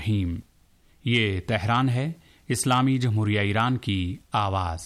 रहीम। ये तेहरान है, इस्लामी जमहूरिया ईरान की आवाज़।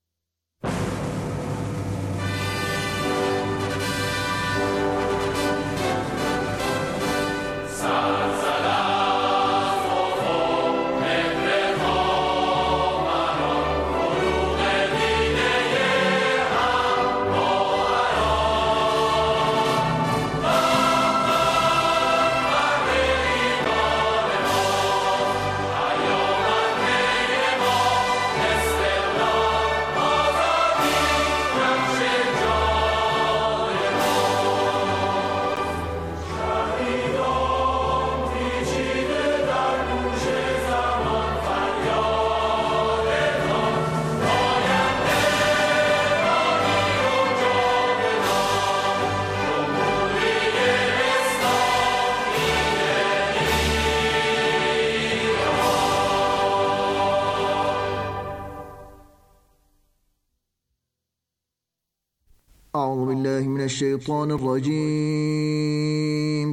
أعوذ بالله من الشيطان الرجيم.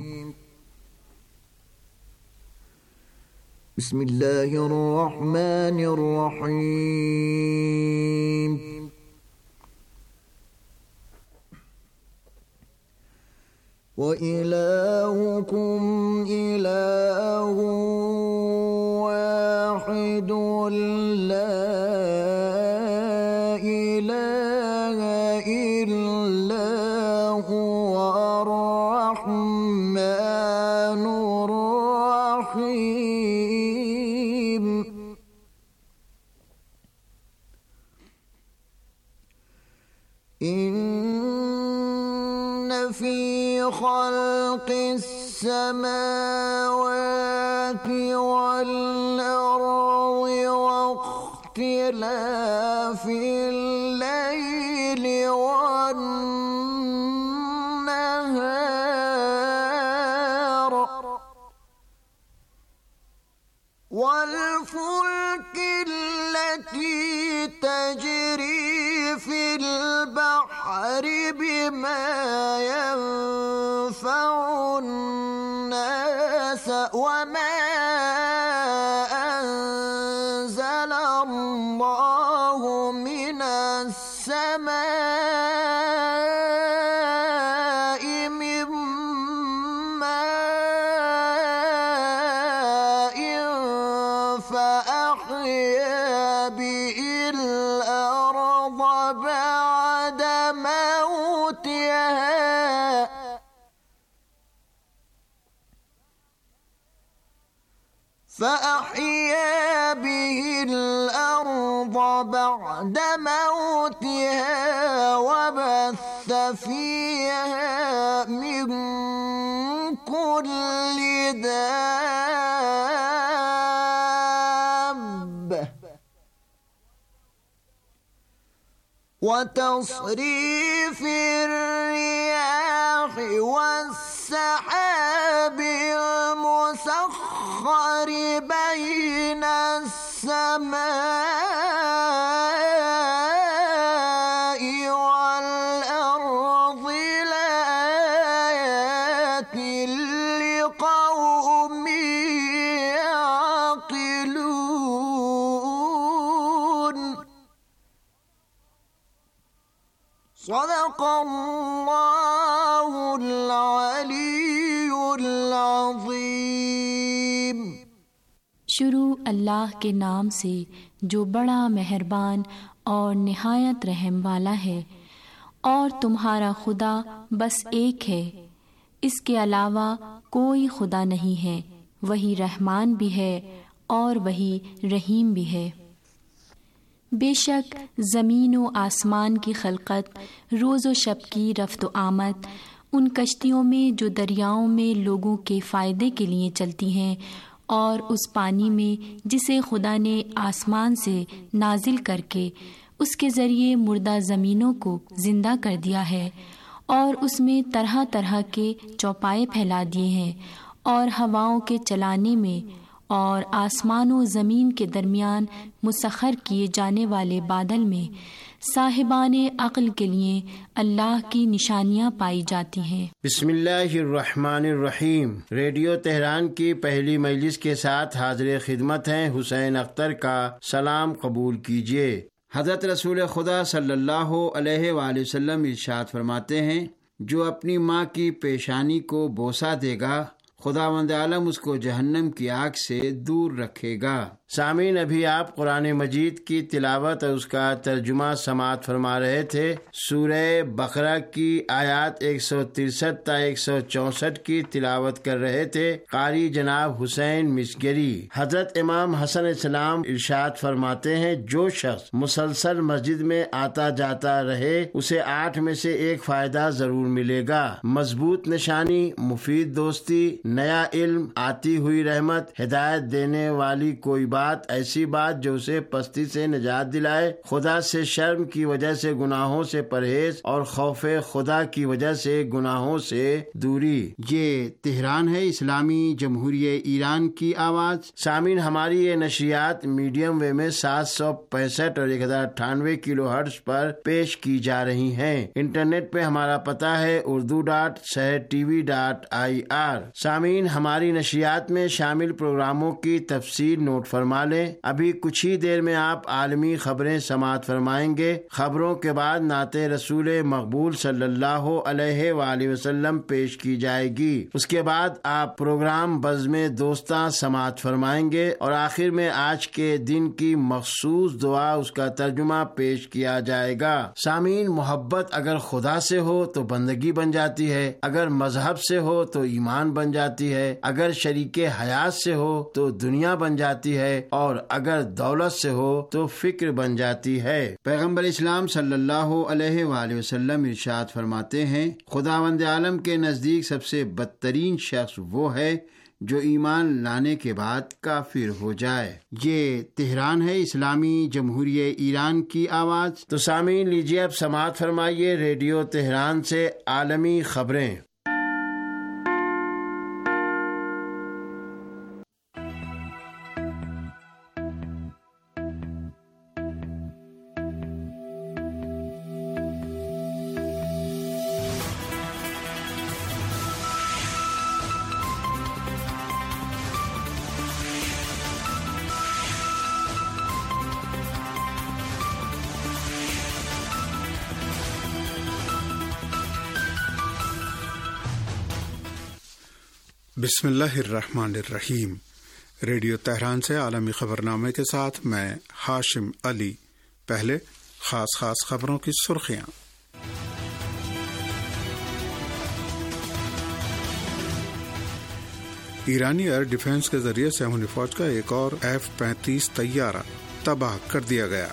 بسم الله الرحمن الرحيم. وإلهكم إله واحد لا إله إلا هو الرحمن الرحيم. إن في خلق السماوات والأرض واختلاف الليل والنهار والفلك التي تجري في البحر بما ينفع الناس وما أنزل الله من السماء من ماء فأحيا به الأرض بعد موتها وبث فيها من كل دابة وتصريف الرياح والسحاب المسخر بين السماء والأرض لآيات لقوم يعقلون. صدق الله العلي العظيم. शुरू अल्लाह के नाम से जो बड़ा मेहरबान और निहायत रहम वाला है। और तुम्हारा खुदा बस एक है, इसके अलावा कोई खुदा नहीं है। वही रहमान भी है और वही रहीम भी है। बेशक ज़मीन व आसमान की खलकत, रोज़ व शब की रफ्त व आमद, उन कश्तियों में जो दरियाओं में लोगों के फ़ायदे के लिए चलती हैं, और उस पानी में जिसे खुदा ने आसमान से नाजिल करके उसके ज़रिए मुर्दा ज़मीनों को ज़िंदा कर दिया है, और उसमें तरह तरह के चौपाए फैला दिए हैं, और हवाओं के चलाने में اور آسمان و زمین کے درمیان مسخر کیے جانے والے بادل میں صاحبان عقل کے لیے اللہ کی نشانیاں پائی جاتی ہیں۔ بسم اللہ الرحمن الرحیم۔ ریڈیو تہران کی پہلی مجلس کے ساتھ حاضر خدمت ہیں حسین اختر کا سلام قبول کیجیے۔ حضرت رسول خدا صلی اللہ علیہ وآلہ وسلم ارشاد فرماتے ہیں، جو اپنی ماں کی پیشانی کو بوسہ دے گا خداوند عالم اس کو جہنم کی آگ سے دور رکھے گا۔ سامعین، ابھی آپ قرآن مجید کی تلاوت اور اس کا ترجمہ سماعت فرما رہے تھے۔ سورہ بقرہ کی آیات 163 تا 164 کی تلاوت کر رہے تھے قاری جناب حسین مسگری۔ حضرت امام حسن السلام ارشاد فرماتے ہیں، جو شخص مسلسل مسجد میں آتا جاتا رہے اسے 8 میں سے 1 فائدہ ضرور ملے گا: مضبوط نشانی، مفید دوستی، نیا علم، آتی ہوئی رحمت، ہدایت دینے والی کوئی بات، ایسی بات جو اسے پستی سے نجات دلائے، خدا سے شرم کی وجہ سے گناہوں سے پرہیز اور خوف خدا کی وجہ سے گناہوں سے دوری۔ یہ تہران ہے، اسلامی جمہوریہ ایران کی آواز۔ سامعین، ہماری یہ نشریات میڈیم ویو میں 765 اور 1098 کلو ہرٹز پر پیش کی جا رہی ہیں۔ انٹرنیٹ پہ ہمارا پتہ ہے urdu.sehtv.ir۔ سامعین، ہماری نشریات میں شامل پروگراموں کی تفصیل نوٹ فرما لیں۔ ابھی کچھ ہی دیر میں آپ عالمی خبریں سماعت فرمائیں گے۔ خبروں کے بعد نعت رسول مقبول صلی اللہ علیہ وآلہ وسلم پیش کی جائے گی۔ اس کے بعد آپ پروگرام بزم دوستاں سماعت فرمائیں گے اور آخر میں آج کے دن کی مخصوص دعا، اس کا ترجمہ پیش کیا جائے گا۔ سامعین، محبت اگر خدا سے ہو تو بندگی بن جاتی ہے، اگر مذہب سے ہو تو ایمان بن جاتی ہے، اگر شریک حیات سے ہو تو دنیا بن جاتی ہے، اور اگر دولت سے ہو تو فکر بن جاتی ہے۔ پیغمبر اسلام صلی اللہ علیہ وآلہ وسلم ارشاد فرماتے ہیں، خداوند عالم کے نزدیک سب سے بدترین شخص وہ ہے جو ایمان لانے کے بعد کافر ہو جائے۔ یہ تہران ہے، اسلامی جمہوریہ ایران کی آواز۔ تو سامعین، لیجیے اب سماعت فرمائیے ریڈیو تہران سے عالمی خبریں۔ بسم اللہ الرحمن الرحیم۔ ریڈیو تہران سے عالمی خبرنامے کے ساتھ میں ہاشم علی۔ پہلے خاص خبروں کی سرخیاں۔ ایرانی ایئر ڈیفنس کے ذریعے سیہونی فوج کا ایک اور F-35 طیارہ تباہ کر دیا گیا۔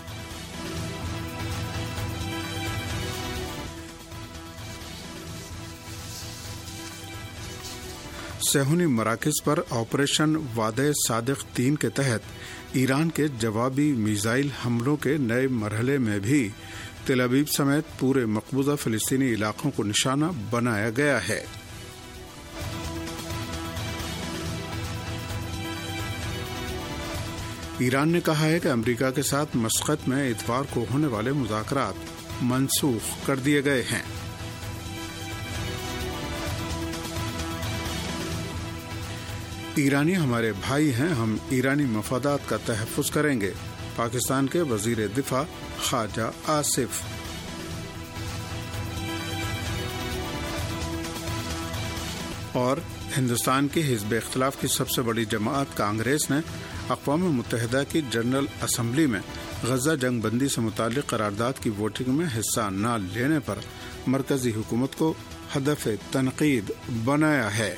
سیہونی مراکز پر آپریشن وعدہ صادق 3 کے تحت ایران کے جوابی میزائل حملوں کے نئے مرحلے میں بھی تل ابیب سمیت پورے مقبوضہ فلسطینی علاقوں کو نشانہ بنایا گیا ہے۔ ایران نے کہا ہے کہ امریکہ کے ساتھ مسقط میں اتوار کو ہونے والے مذاکرات منسوخ کر دیے گئے ہیں۔ ایرانی ہمارے بھائی ہیں، ہم ایرانی مفادات کا تحفظ کریں گے، پاکستان کے وزیر دفاع خواجہ آصف۔ اور ہندوستان کی حزب اختلاف کی سب سے بڑی جماعت کانگریس نے اقوام متحدہ کی جنرل اسمبلی میں غزہ جنگ بندی سے متعلق قرارداد کی ووٹنگ میں حصہ نہ لینے پر مرکزی حکومت کو ہدف تنقید بنایا ہے۔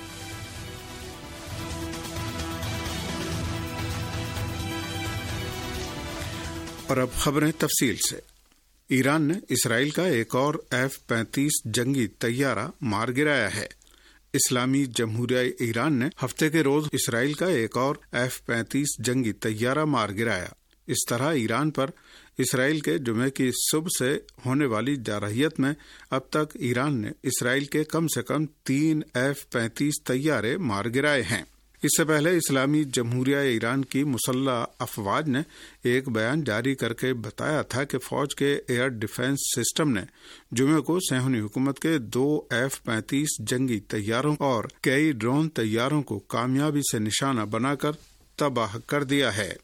اور اب خبریں تفصیل سے۔ ایران نے اسرائیل کا ایک اور F-35 جنگی طیارہ مار گرایا ہے۔ اسلامی جمہوریہ ایران نے ہفتے کے روز اسرائیل کا ایک اور F-35 جنگی طیارہ مار گرایا۔ اس طرح ایران پر اسرائیل کے جمعے کی صبح سے ہونے والی جارحیت میں اب تک ایران نے اسرائیل کے کم سے کم 3 F-35 طیارے مار گرائے ہیں۔ اس سے پہلے اسلامی جمہوریہ ایران کی مسلح افواج نے ایک بیان جاری کر کے بتایا تھا کہ فوج کے ایئر ڈیفنس سسٹم نے جمعے کو صہیونی حکومت کے 2 F-35 جنگی طیاروں اور کئی ڈرون طیاروں کو کامیابی سے نشانہ بنا کر تباہ کر دیا ہے۔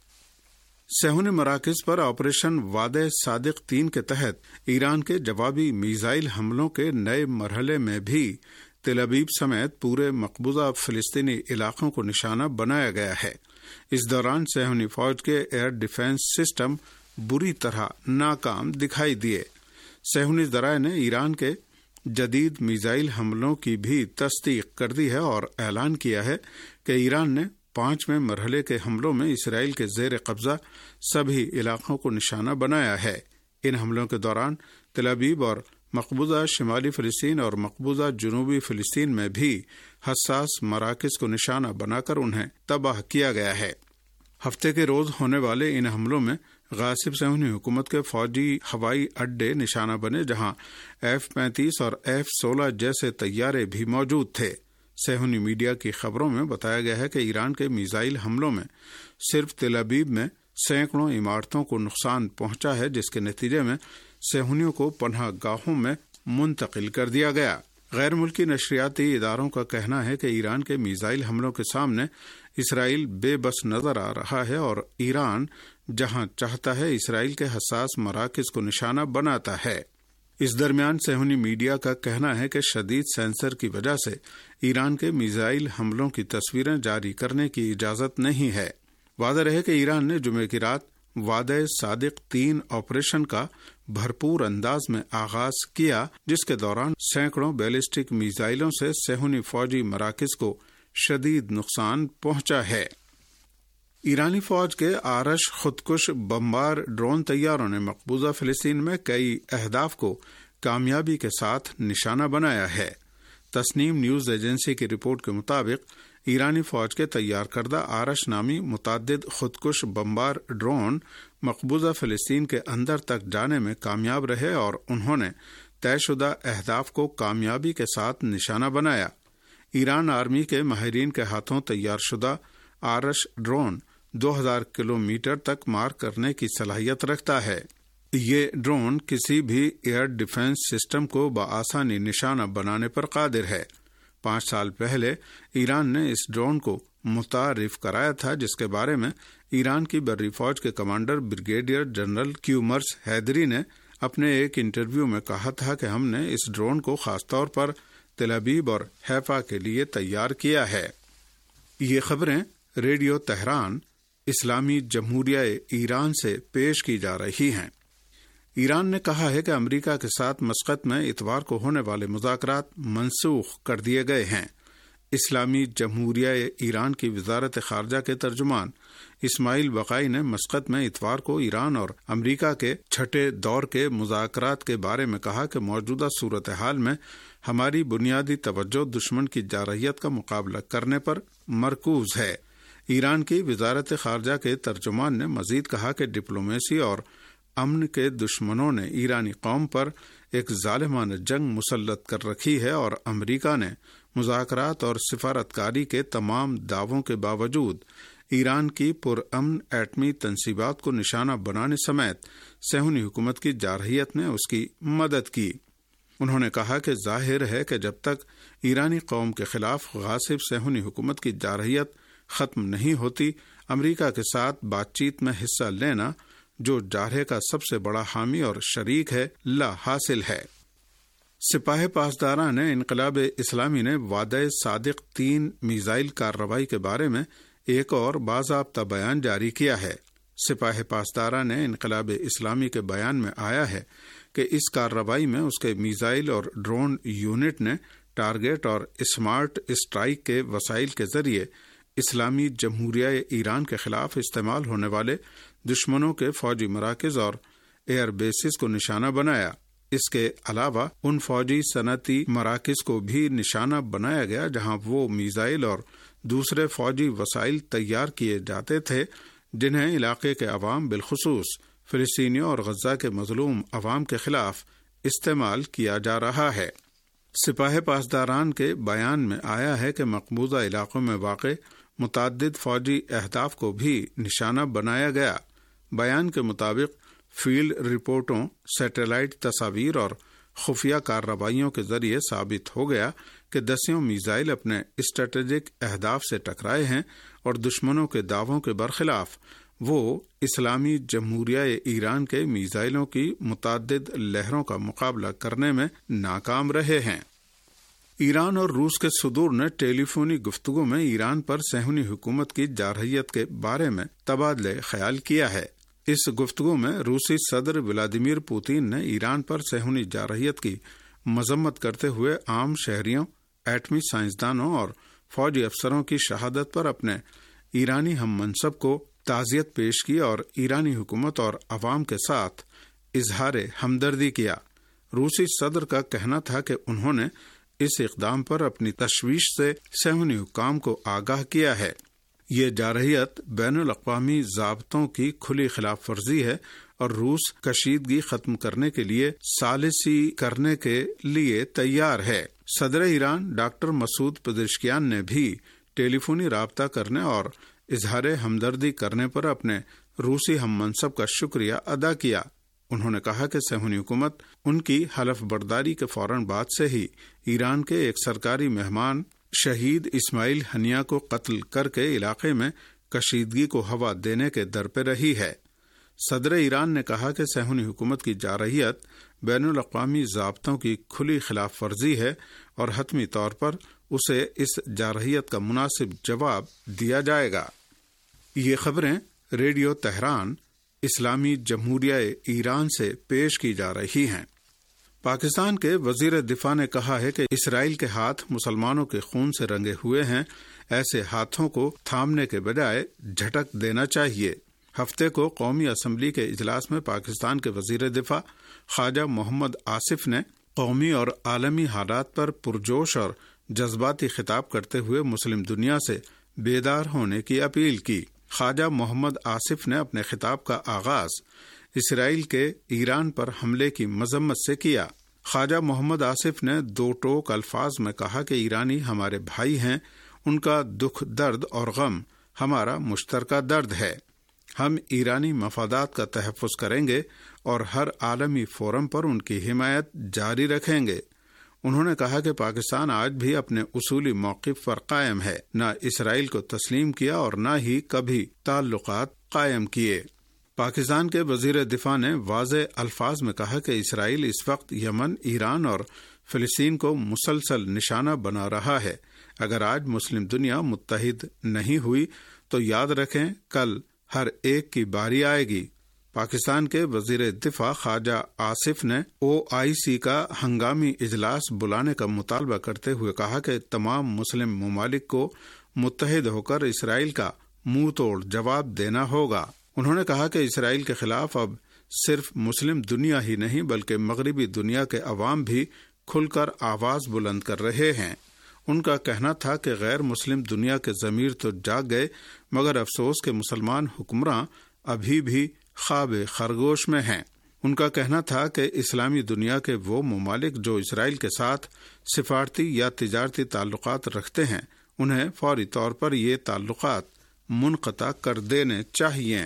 صہیونی مراکز پر آپریشن وعدہ صادق 3 کے تحت ایران کے جوابی میزائل حملوں کے نئے مرحلے میں بھی تل ابیب سمیت پورے مقبوضہ فلسطینی علاقوں کو نشانہ بنایا گیا ہے۔ اس دوران صہیونی فوج کے ایئر ڈیفنس سسٹم بری طرح ناکام دکھائی دیے۔ صہیونی ذرائع نے ایران کے جدید میزائل حملوں کی بھی تصدیق کر دی ہے اور اعلان کیا ہے کہ ایران نے 5ویں مرحلے کے حملوں میں اسرائیل کے زیر قبضہ سبھی علاقوں کو نشانہ بنایا ہے۔ ان حملوں کے دوران تل ابیب اور مقبوضہ شمالی فلسطین اور مقبوضہ جنوبی فلسطین میں بھی حساس مراکز کو نشانہ بنا کر انہیں تباہ کیا گیا ہے۔ ہفتے کے روز ہونے والے ان حملوں میں غاصب صہیونی حکومت کے فوجی ہوائی اڈے نشانہ بنے، جہاں F-35 اور F-16 جیسے طیارے بھی موجود تھے۔ صہیونی میڈیا کی خبروں میں بتایا گیا ہے کہ ایران کے میزائل حملوں میں صرف تل ابیب میں سینکڑوں عمارتوں کو نقصان پہنچا ہے، جس کے نتیجے میں صہیونیوں کو پناہ گاہوں میں منتقل کر دیا گیا۔ غیر ملکی نشریاتی اداروں کا کہنا ہے کہ ایران کے میزائل حملوں کے سامنے اسرائیل بے بس نظر آ رہا ہے اور ایران جہاں چاہتا ہے اسرائیل کے حساس مراکز کو نشانہ بناتا ہے۔ اس درمیان صہیونی میڈیا کا کہنا ہے کہ شدید سینسر کی وجہ سے ایران کے میزائل حملوں کی تصویریں جاری کرنے کی اجازت نہیں ہے۔ واضح رہے کہ ایران نے جمعے کی رات وعدہ صادق 3 آپریشن کا بھرپور انداز میں آغاز کیا، جس کے دوران سینکڑوں بیلسٹک میزائلوں سے صہیونی فوجی مراکز کو شدید نقصان پہنچا ہے۔ ایرانی فوج کے آرش خودکش بمبار ڈرون طیاروں نے مقبوضہ فلسطین میں کئی اہداف کو کامیابی کے ساتھ نشانہ بنایا ہے۔ تسنیم نیوز ایجنسی کی رپورٹ کے مطابق ایرانی فوج کے تیار کردہ آرش نامی متعدد خودکش بمبار ڈرون مقبوضہ فلسطین کے اندر تک جانے میں کامیاب رہے اور انہوں نے طے شدہ اہداف کو کامیابی کے ساتھ نشانہ بنایا۔ ایران آرمی کے ماہرین کے ہاتھوں تیار شدہ آرش ڈرون 2000 کلومیٹر تک مار کرنے کی صلاحیت رکھتا ہے۔ یہ ڈرون کسی بھی ایئر ڈیفنس سسٹم کو بآسانی نشانہ بنانے پر قادر ہے۔ 5 سال پہلے ایران نے اس ڈرون کو متعارف کرایا تھا، جس کے بارے میں ایران کی بری فوج کے commander brigadier general Kiumars Heydari نے اپنے ایک انٹرویو میں کہا تھا کہ ہم نے اس ڈرون کو خاص طور پر تل ابیب اور حیفا کے لیے تیار کیا ہے۔ یہ خبریں ریڈیو تہران اسلامی جمہوریہ ایران سے پیش کی جا رہی ہیں۔ ایران نے کہا ہے کہ امریکہ کے ساتھ مسقط میں اتوار کو ہونے والے مذاکرات منسوخ کر دیے گئے ہیں۔ اسلامی جمہوریہ ایران کی وزارت خارجہ کے ترجمان اسماعیل بقائی نے مسقط میں اتوار کو ایران اور امریکہ کے چھٹے دور کے مذاکرات کے بارے میں کہا کہ موجودہ صورتحال میں ہماری بنیادی توجہ دشمن کی جارحیت کا مقابلہ کرنے پر مرکوز ہے۔ ایران کی وزارت خارجہ کے ترجمان نے مزید کہا کہ ڈپلومیسی اور امن کے دشمنوں نے ایرانی قوم پر ایک ظالمانہ جنگ مسلط کر رکھی ہے اور امریکہ نے مذاکرات اور سفارتکاری کے تمام دعووں کے باوجود ایران کی پرامن ایٹمی تنصیبات کو نشانہ بنانے سمیت صہیونی حکومت کی جارحیت میں اس کی مدد کی۔ انہوں نے کہا کہ ظاہر ہے کہ جب تک ایرانی قوم کے خلاف غاصب صہیونی حکومت کی جارحیت ختم نہیں ہوتی، امریکہ کے ساتھ بات چیت میں حصہ لینا، جو جارحے کا سب سے بڑا حامی اور شریک ہے، لا حاصل ہے۔ سپاہ پاسداران انقلاب اسلامی نے وعدہ صادق 3 میزائل کارروائی کے بارے میں ایک اور باضابطہ بیان جاری کیا ہے۔ سپاہ پاسداران انقلاب اسلامی کے بیان میں آیا ہے کہ اس کارروائی میں اس کے میزائل اور ڈرون یونٹ نے ٹارگٹ اور اسمارٹ اسٹرائک کے وسائل کے ذریعے اسلامی جمہوریہ ایران کے خلاف استعمال ہونے والے دشمنوں کے فوجی مراکز اور ایئر بیسز کو نشانہ بنایا۔ اس کے علاوہ ان فوجی صنعتی مراکز کو بھی نشانہ بنایا گیا جہاں وہ میزائل اور دوسرے فوجی وسائل تیار کیے جاتے تھے جنہیں علاقے کے عوام بالخصوص فلسطینیوں اور غزہ کے مظلوم عوام کے خلاف استعمال کیا جا رہا ہے۔ سپاہ پاسداران کے بیان میں آیا ہے کہ مقبوضہ علاقوں میں واقع متعدد فوجی اہداف کو بھی نشانہ بنایا گیا۔ بیان کے مطابق فیلڈ رپورٹوں، سیٹلائٹ تصاویر اور خفیہ کارروائیوں کے ذریعے ثابت ہو گیا کہ دسیوں میزائل اپنے اسٹریٹجک اہداف سے ٹکرائے ہیں اور دشمنوں کے دعووں کے برخلاف وہ اسلامی جمہوریہ ایران کے میزائلوں کی متعدد لہروں کا مقابلہ کرنے میں ناکام رہے ہیں۔ ایران اور روس کے صدور نے ٹیلی فونی گفتگو میں ایران پر صہیونی حکومت کی جارحیت کے بارے میں تبادلہ خیال کیا ہے۔ اس گفتگو میں روسی صدر ولادیمیر پوتین نے ایران پر صہیونی جارحیت کی مذمت کرتے ہوئے عام شہریوں، ایٹمی سائنسدانوں اور فوجی افسروں کی شہادت پر اپنے ایرانی ہم منصب کو تعزیت پیش کی اور ایرانی حکومت اور عوام کے ساتھ اظہار ہمدردی کیا۔ روسی صدر کا کہنا تھا کہ انہوں نے اس اقدام پر اپنی تشویش سے صہیونی حکام کو آگاہ کیا ہے۔ یہ جارحیت بین الاقوامی ضابطوں کی کھلی خلاف ورزی ہے اور روس کشیدگی ختم کرنے کے لیے ثالثی کرنے کے لیے تیار ہے۔ صدر ایران ڈاکٹر مسعود پزشکیان نے بھی ٹیلی فونی رابطہ کرنے اور اظہار ہمدردی کرنے پر اپنے روسی ہم منصب کا شکریہ ادا کیا۔ انہوں نے کہا کہ صہیونی حکومت ان کی حلف برداری کے فوراً بعد سے ہی ایران کے ایک سرکاری مہمان شہید اسماعیل ہنیہ کو قتل کر کے علاقے میں کشیدگی کو ہوا دینے کے در پہ رہی ہے۔ صدر ایران نے کہا کہ صہیونی حکومت کی جارحیت بین الاقوامی ضابطوں کی کھلی خلاف ورزی ہے اور حتمی طور پر اسے اس جارحیت کا مناسب جواب دیا جائے گا۔ یہ خبریں ریڈیو تہران اسلامی جمہوریہ ایران سے پیش کی جا رہی ہیں۔ پاکستان کے وزیر دفاع نے کہا ہے کہ اسرائیل کے ہاتھ مسلمانوں کے خون سے رنگے ہوئے ہیں، ایسے ہاتھوں کو تھامنے کے بجائے جھٹک دینا چاہیے۔ ہفتے کو قومی اسمبلی کے اجلاس میں پاکستان کے وزیر دفاع خواجہ محمد آصف نے قومی اور عالمی حالات پر پرجوش اور جذباتی خطاب کرتے ہوئے مسلم دنیا سے بیدار ہونے کی اپیل کی۔ خواجہ محمد آصف نے اپنے خطاب کا آغاز اسرائیل کے ایران پر حملے کی مذمت سے کیا۔ خواجہ محمد آصف نے دو ٹوک الفاظ میں کہا کہ ایرانی ہمارے بھائی ہیں، ان کا دکھ درد اور غم ہمارا مشترکہ درد ہے۔ ہم ایرانی مفادات کا تحفظ کریں گے اور ہر عالمی فورم پر ان کی حمایت جاری رکھیں گے۔ انہوں نے کہا کہ پاکستان آج بھی اپنے اصولی موقف پر قائم ہے، نہ اسرائیل کو تسلیم کیا اور نہ ہی کبھی تعلقات قائم کیے۔ پاکستان کے وزیر دفاع نے واضح الفاظ میں کہا کہ اسرائیل اس وقت یمن، ایران اور فلسطین کو مسلسل نشانہ بنا رہا ہے۔ اگر آج مسلم دنیا متحد نہیں ہوئی تو یاد رکھیں کل ہر ایک کی باری آئے گی۔ پاکستان کے وزیر دفاع خواجہ آصف نے OIC کا ہنگامی اجلاس بلانے کا مطالبہ کرتے ہوئے کہا کہ تمام مسلم ممالک کو متحد ہو کر اسرائیل کا منہ توڑ جواب دینا ہوگا۔ انہوں نے کہا کہ اسرائیل کے خلاف اب صرف مسلم دنیا ہی نہیں بلکہ مغربی دنیا کے عوام بھی کھل کر آواز بلند کر رہے ہیں۔ ان کا کہنا تھا کہ غیر مسلم دنیا کے ضمیر تو جاگ گئے مگر افسوس کہ مسلمان حکمراں ابھی بھی خواب خرگوش میں ہیں۔ ان کا کہنا تھا کہ اسلامی دنیا کے وہ ممالک جو اسرائیل کے ساتھ سفارتی یا تجارتی تعلقات رکھتے ہیں انہیں فوری طور پر یہ تعلقات منقطع کر دینے چاہیے۔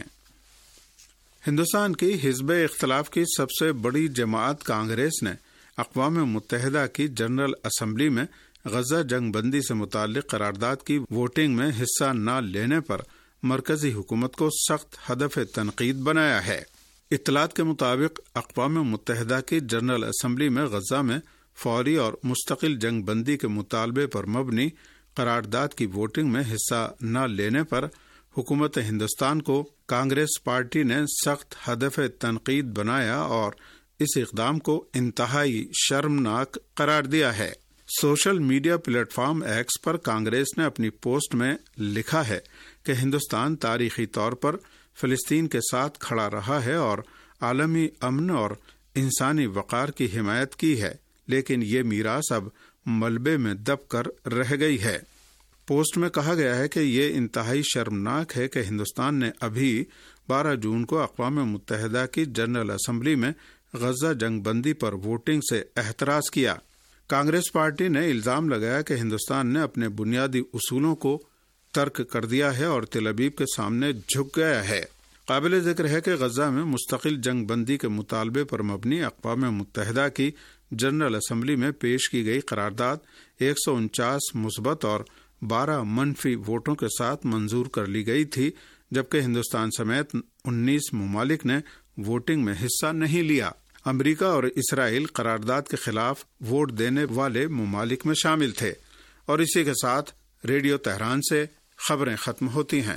ہندوستان کی حزب اختلاف کی سب سے بڑی جماعت کانگریس نے اقوام متحدہ کی جنرل اسمبلی میں غزہ جنگ بندی سے متعلق قرارداد کی ووٹنگ میں حصہ نہ لینے پر مرکزی حکومت کو سخت ہدف تنقید بنایا ہے۔ اطلاعات کے مطابق اقوام متحدہ کی جنرل اسمبلی میں غزہ میں فوری اور مستقل جنگ بندی کے مطالبے پر مبنی قرارداد کی ووٹنگ میں حصہ نہ لینے پر حکومت ہندوستان کو کانگریس پارٹی نے سخت ہدف تنقید بنایا اور اس اقدام کو انتہائی شرمناک قرار دیا ہے۔ Social media platform X پر کانگریس نے اپنی پوسٹ میں لکھا ہے کہ ہندوستان تاریخی طور پر فلسطین کے ساتھ کھڑا رہا ہے اور عالمی امن اور انسانی وقار کی حمایت کی ہے، لیکن یہ میراث اب ملبے میں دب کر رہ گئی ہے۔ پوسٹ میں کہا گیا ہے کہ یہ انتہائی شرمناک ہے کہ ہندوستان نے ابھی 12 جون کو اقوام متحدہ کی جنرل اسمبلی میں غزہ جنگ بندی پر ووٹنگ سے احتراز کیا۔ کانگریس پارٹی نے الزام لگایا کہ ہندوستان نے اپنے بنیادی اصولوں کو ترک کر دیا ہے اور تل ابیب کے سامنے جھک گیا ہے۔ قابل ذکر ہے کہ غزہ میں مستقل جنگ بندی کے مطالبے پر مبنی اقوام متحدہ کی جنرل اسمبلی میں پیش کی گئی قرارداد 149 مثبت اور 12 منفی ووٹوں کے ساتھ منظور کر لی گئی تھی، جبکہ ہندوستان سمیت 19 ممالک نے ووٹنگ میں حصہ نہیں لیا۔ امریکہ اور اسرائیل قرارداد کے خلاف ووٹ دینے والے ممالک میں شامل تھے۔ اور اسی کے ساتھ ریڈیو تہران سے خبریں ختم ہوتی ہیں۔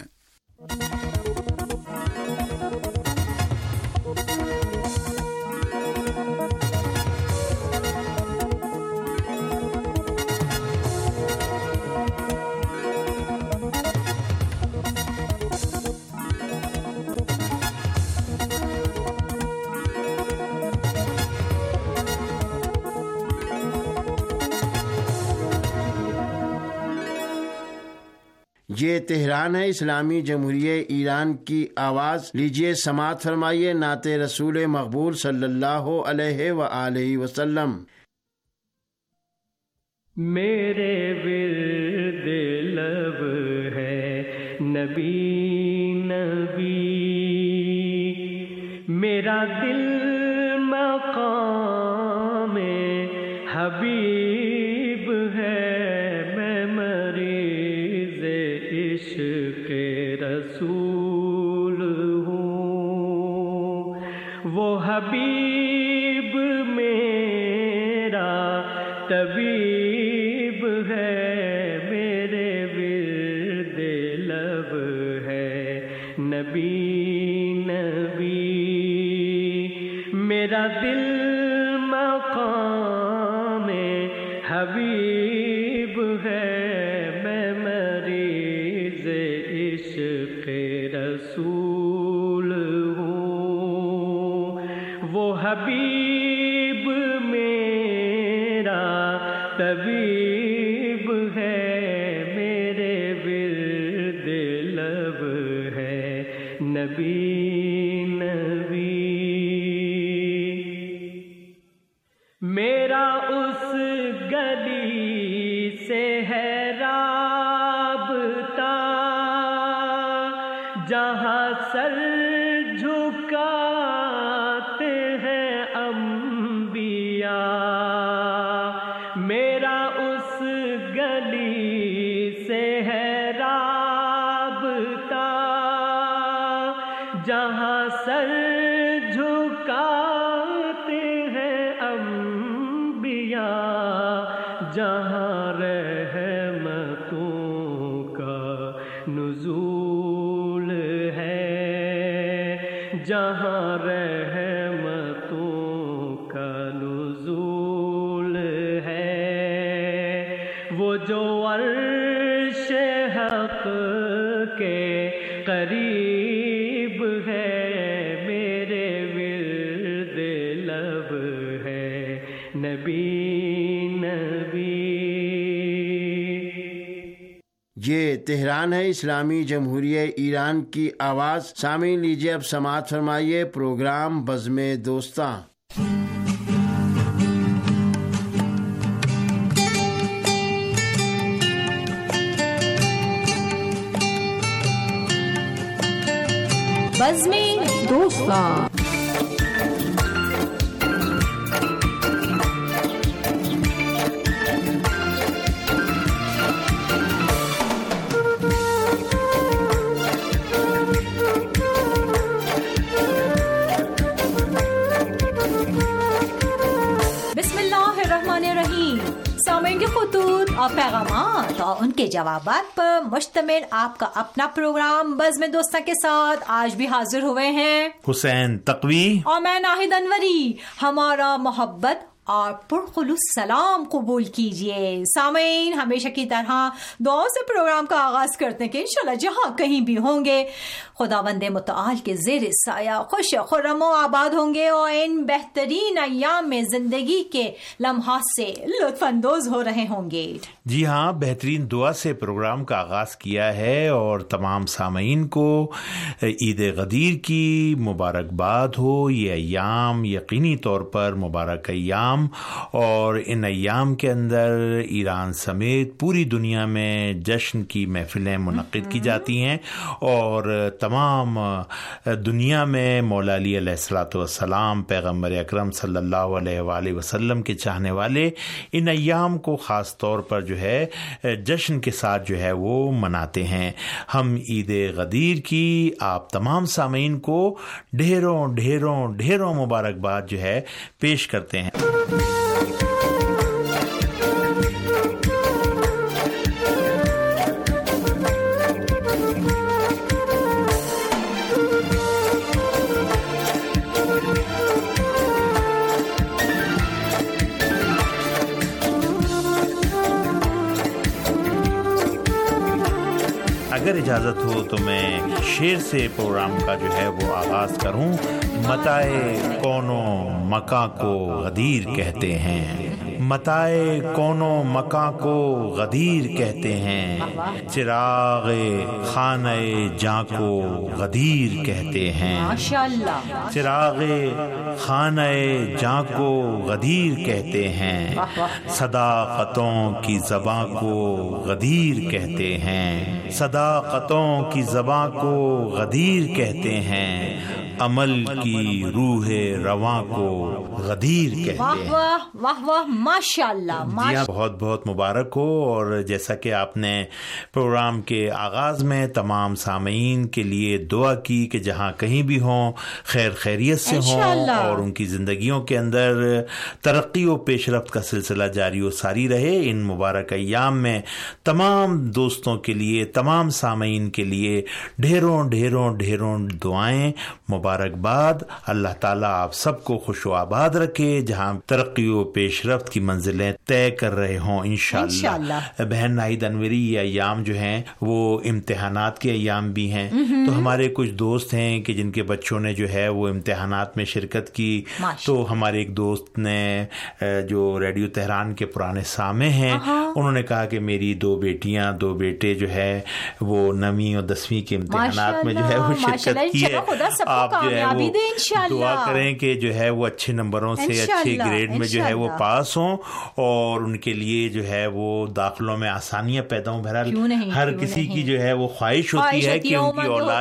یہ تہران ہے، اسلامی جمہوریہ ایران کی آواز۔ لیجیے سماعت فرمائیے نعت رسول مقبول صلی اللہ علیہ وآلہ وسلم۔ میرے ورد لب ہے نبی نبی، میرا دل مقام حبیب ہے، میں مریض عشق رسول ہوں، وہ حبیب میرا طبیب ہے، میرے ورد لب ہے نبی نبی، میرا دل مقام حبیب ہے، میں مریض عشق رسول ہوں، وہ حبیب میرا طبیب ہے، میرے ورد لب ہے نبی نبی، میرا اس گلی سے ہے رابطہ جہاں سر جھکاتے ہیں انبیاء، میرا اس گلی سے ہے رابطہ جہاں سر جھکاتے ہیں انبیاء، جہاں رحمتوں کا نزول ہے، جہاں رحمتوں کا نزول ہے، وہ جو عرش حق کے قریب ہے، میرے ورد لب ہے نبی نبی۔ یہ تہران ہے، اسلامی جمہوریہ ایران کی آواز۔ سامعین لیجیے اب سماعت فرمائیے پروگرام بزم دوستاں۔ بزم دوستاں۔ سامعین کے خطوط اور پیغامات اور ان کے جوابات پر مشتمل آپ کا اپنا پروگرام بزم دوستاں کے ساتھ آج بھی حاضر ہوئے ہیں حسین تقوی اور میں ناہید انوری۔ ہمارا محبت اور پرخلوص سلام قبول کیجئے۔ سامعین ہمیشہ کی طرح دعاؤں سے پروگرام کا آغاز کرتے ہیں کہ انشاءاللہ جہاں کہیں بھی ہوں گے خداوند متعال کے زیر سایہ خوش خرم و آباد ہوں گے اور ان بہترین ایام میں زندگی کے لمحات سے لطف اندوز ہو رہے ہوں گے۔ جی ہاں، بہترین دعا سے پروگرام کا آغاز کیا ہے اور تمام سامعین کو عید غدیر کی مبارکباد ہو۔ یہ ایام یقینی طور پر مبارک ایام ایام، اور ان ایام کے اندر ایران سمیت پوری دنیا میں جشن کی محفلیں منعقد کی جاتی ہیں، اور تمام دنیا میں مولا علی علیہ الصلوۃ والسلام پیغمبر اکرم صلی اللہ علیہ وآلہ وسلم کے چاہنے والے ان ایام کو خاص طور پر جو ہے جشن کے ساتھ جو ہے وہ مناتے ہیں۔ ہم عید غدیر کی آپ تمام سامعین کو ڈھیروں ڈھیروں ڈھیروں مبارکباد جو ہے پیش کرتے ہیں۔ اگر اجازت ہو تو میں شعر سے پروگرام کا جو ہے وہ آغاز کروں۔ متائے کونو مکاں کو غدیر کہتے ہیں، متائے کونو مکاں کو غدیر کہتے ہیں، چراغ خانہ جاں کو غدیر کہتے ہیں، چراغ خانہ جاں کو غدیر کہتے ہیں، صداقتوں کی زباں کو غدیر کہتے ہیں، صداقتوں کی زباں کو غدیر کہتے ہیں، عمل کی روح رواں کو غدیر کہتے ہیں۔ واہ واہ واہ، ماشاء اللہ۔ جی ہاں، بہت بہت مبارک ہو۔ اور جیسا کہ آپ نے پروگرام کے آغاز میں تمام سامعین کے لیے دعا کی کہ جہاں کہیں بھی ہوں خیر خیریت سے ہوں اور ان کی زندگیوں کے اندر ترقی و پیش رفت کا سلسلہ جاری و ساری رہے، ان مبارک ایام میں تمام دوستوں کے لیے، تمام سامعین کے لیے ڈھیروں ڈھیروں ڈھیروں دعائیں، مبارکباد۔ اللہ تعالیٰ آپ سب کو خوش و آباد رکھے، جہاں ترقی و پیش رفت کی منزلیں طے کر رہے ہوں انشاءاللہ۔ بہن ناہید انوری، یہ ایام جو ہیں وہ امتحانات کے ایام بھی ہیں، تو ہمارے کچھ دوست ہیں کہ جن کے بچوں نے جو ہے وہ امتحانات میں شرکت کی، تو ہمارے ایک دوست نے جو ریڈیو تہران کے پرانے سامع ہیں، انہوں نے کہا کہ میری 2 بیٹیاں 2 بیٹے جو ہے وہ 9ویں اور 10ویں کے امتحانات میں جو ہے وہ شرکت کی ہے۔ آپ جو ہے وہ دعا کریں کہ جو ہے وہ اچھے نمبروں سے اچھے گریڈ میں جو ہے وہ پاس ہوں، اور ان کے لیے جو ہے وہ داخلوں میں آسانیاں پیدا ہوں۔ بہرحال ہر کسی کی جو ہے وہ خواہش ہوتی ہے کہ ان کی اولاد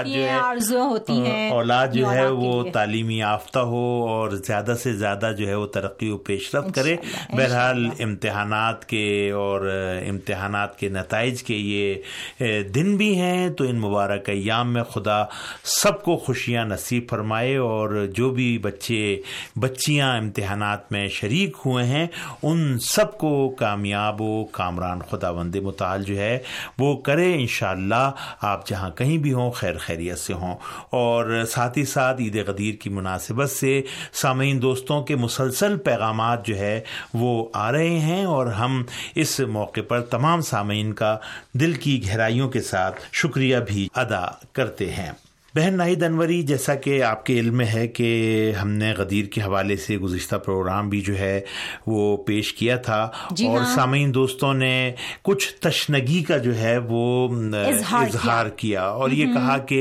جو ہے وہ تعلیمی یافتہ ہو اور زیادہ سے زیادہ جو ہے وہ ترقی و پیش رفت کرے۔ بہرحال امتحانات کے اور امتحانات کے نتائج کے یہ دن بھی ہیں، تو ان مبارک ایام میں خدا سب کو خوشیاں نصیب فرمائے، اور جو بھی بچے بچیاں امتحانات میں شریک ہوئے ہیں ان سب کو کامیاب و کامران خداوند متعال جو ہے وہ کرے انشاءاللہ۔ آپ جہاں کہیں بھی ہوں خیر خیریت سے ہوں۔ اور ساتھ ہی ساتھ عید غدیر کی مناسبت سے سامعین دوستوں کے مسلسل پیغامات جو ہے وہ آ رہے ہیں، اور ہم اس موقع پر تمام سامعین کا دل کی گہرائیوں کے ساتھ شکریہ بھی ادا کرتے ہیں۔ بہن ناہید انوری، جیسا کہ آپ کے علم میں ہے کہ ہم نے غدیر کے حوالے سے گزشتہ پروگرام بھی جو ہے وہ پیش کیا تھا، اور سامعین دوستوں نے کچھ تشنگی کا جو ہے وہ اظہار کیا، اور یہ کہا کہ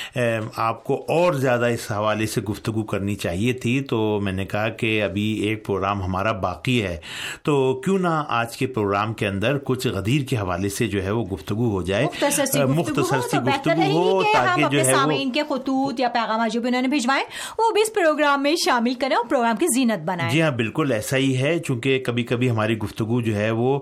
آپ کو اور زیادہ اس حوالے سے گفتگو کرنی چاہیے تھی، تو میں نے کہا کہ ابھی ایک پروگرام ہمارا باقی ہے، تو کیوں نہ آج کے پروگرام کے اندر کچھ غدیر کے حوالے سے جو ہے وہ گفتگو ہو جائے، مختصر سی گفتگو ہو، تاکہ جو ہے وہ ان کے خطوط یا پیغامات جو بھی انہوں نے بھجوائے وہ بھی اس پروگرام میں شامل کریں اور پروگرام کی زینت بنائیں۔ جی ہاں، بالکل ایسا ہی ہے، چونکہ کبھی کبھی ہماری گفتگو جو ہے وہ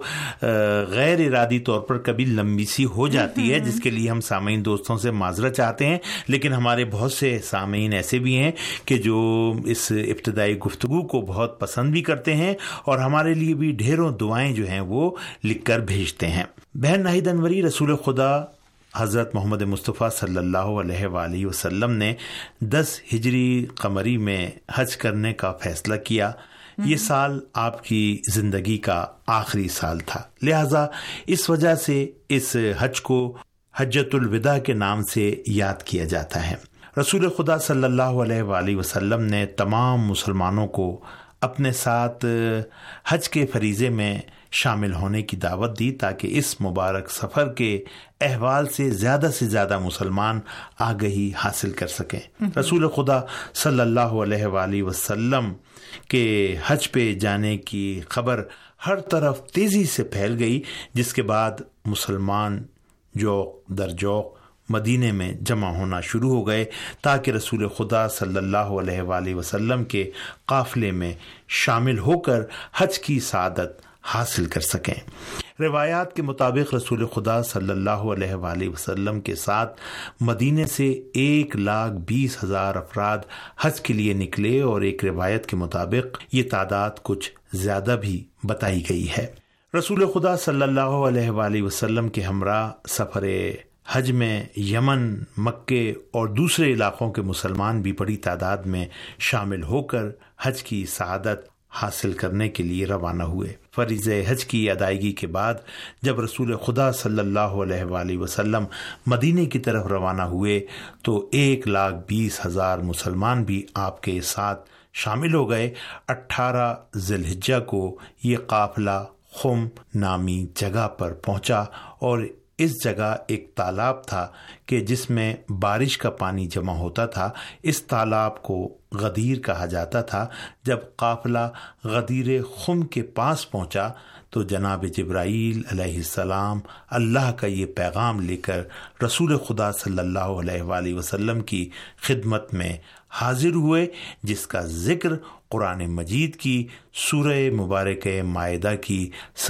غیر ارادی طور پر کبھی لمبی سی ہو جاتی ہے، جس کے لیے ہم سامعین دوستوں سے معذرت چاہتے ہیں، لیکن ہمارے بہت سے سامعین ایسے بھی ہیں کہ جو اس ابتدائی گفتگو کو بہت پسند بھی کرتے ہیں، اور ہمارے لیے بھی ڈھیروں دعائیں جو ہیں وہ لکھ کر بھیجتے ہیں۔ بہن ناہید انوری، رسول خدا حضرت محمد مصطفیٰ صلی اللہ علیہ وآلہ وسلم نے 10 ہجری قمری میں حج کرنے کا فیصلہ کیا۔ یہ سال آپ کی زندگی کا آخری سال تھا، لہذا اس وجہ سے اس حج کو حجۃ الوداع کے نام سے یاد کیا جاتا ہے۔ رسول خدا صلی اللہ علیہ وآلہ وسلم نے تمام مسلمانوں کو اپنے ساتھ حج کے فریضے میں شامل ہونے کی دعوت دی تاکہ اس مبارک سفر کے احوال سے زیادہ مسلمان آگہی حاصل کر سکیں۔ رسول خدا صلی اللہ علیہ وآلہ وسلم کے حج پہ جانے کی خبر ہر طرف تیزی سے پھیل گئی، جس کے بعد مسلمان جوق در جوق مدینے میں جمع ہونا شروع ہو گئے تاکہ رسول خدا صلی اللہ علیہ وآلہ وسلم کے قافلے میں شامل ہو کر حج کی سعادت حاصل کر سکیں۔ روایات کے مطابق رسول خدا صلی اللہ علیہ وآلہ وسلم کے ساتھ مدینے سے 1,20,000 افراد حج کے لیے نکلے، اور ایک روایت کے مطابق یہ تعداد کچھ زیادہ بھی بتائی گئی ہے۔ رسول خدا صلی اللہ علیہ وآلہ وسلم کے ہمراہ سفر حج میں یمن، مکے اور دوسرے علاقوں کے مسلمان بھی بڑی تعداد میں شامل ہو کر حج کی سعادت حاصل کرنے کے لیے روانہ ہوئے۔ فریضہ حج کی ادائیگی کے بعد جب رسول خدا صلی اللہ علیہ وآلہ وسلم مدینے کی طرف روانہ ہوئے تو 1,20,000 مسلمان بھی آپ کے ساتھ شامل ہو گئے۔ 18 ذی الحجہ کو یہ قافلہ خم نامی جگہ پر پہنچا، اور اس جگہ ایک تالاب تھا کہ جس میں بارش کا پانی جمع ہوتا تھا۔ اس تالاب کو غدیر کہا جاتا تھا۔ جب قافلہ غدیر خم کے پاس پہنچا تو جناب جبرائیل علیہ السلام اللہ کا یہ پیغام لے کر رسول خدا صلی اللہ علیہ وآلہ وسلم کی خدمت میں حاضر ہوئے، جس کا ذکر قرآن مجید کی سورہ مبارکہ مائدہ کی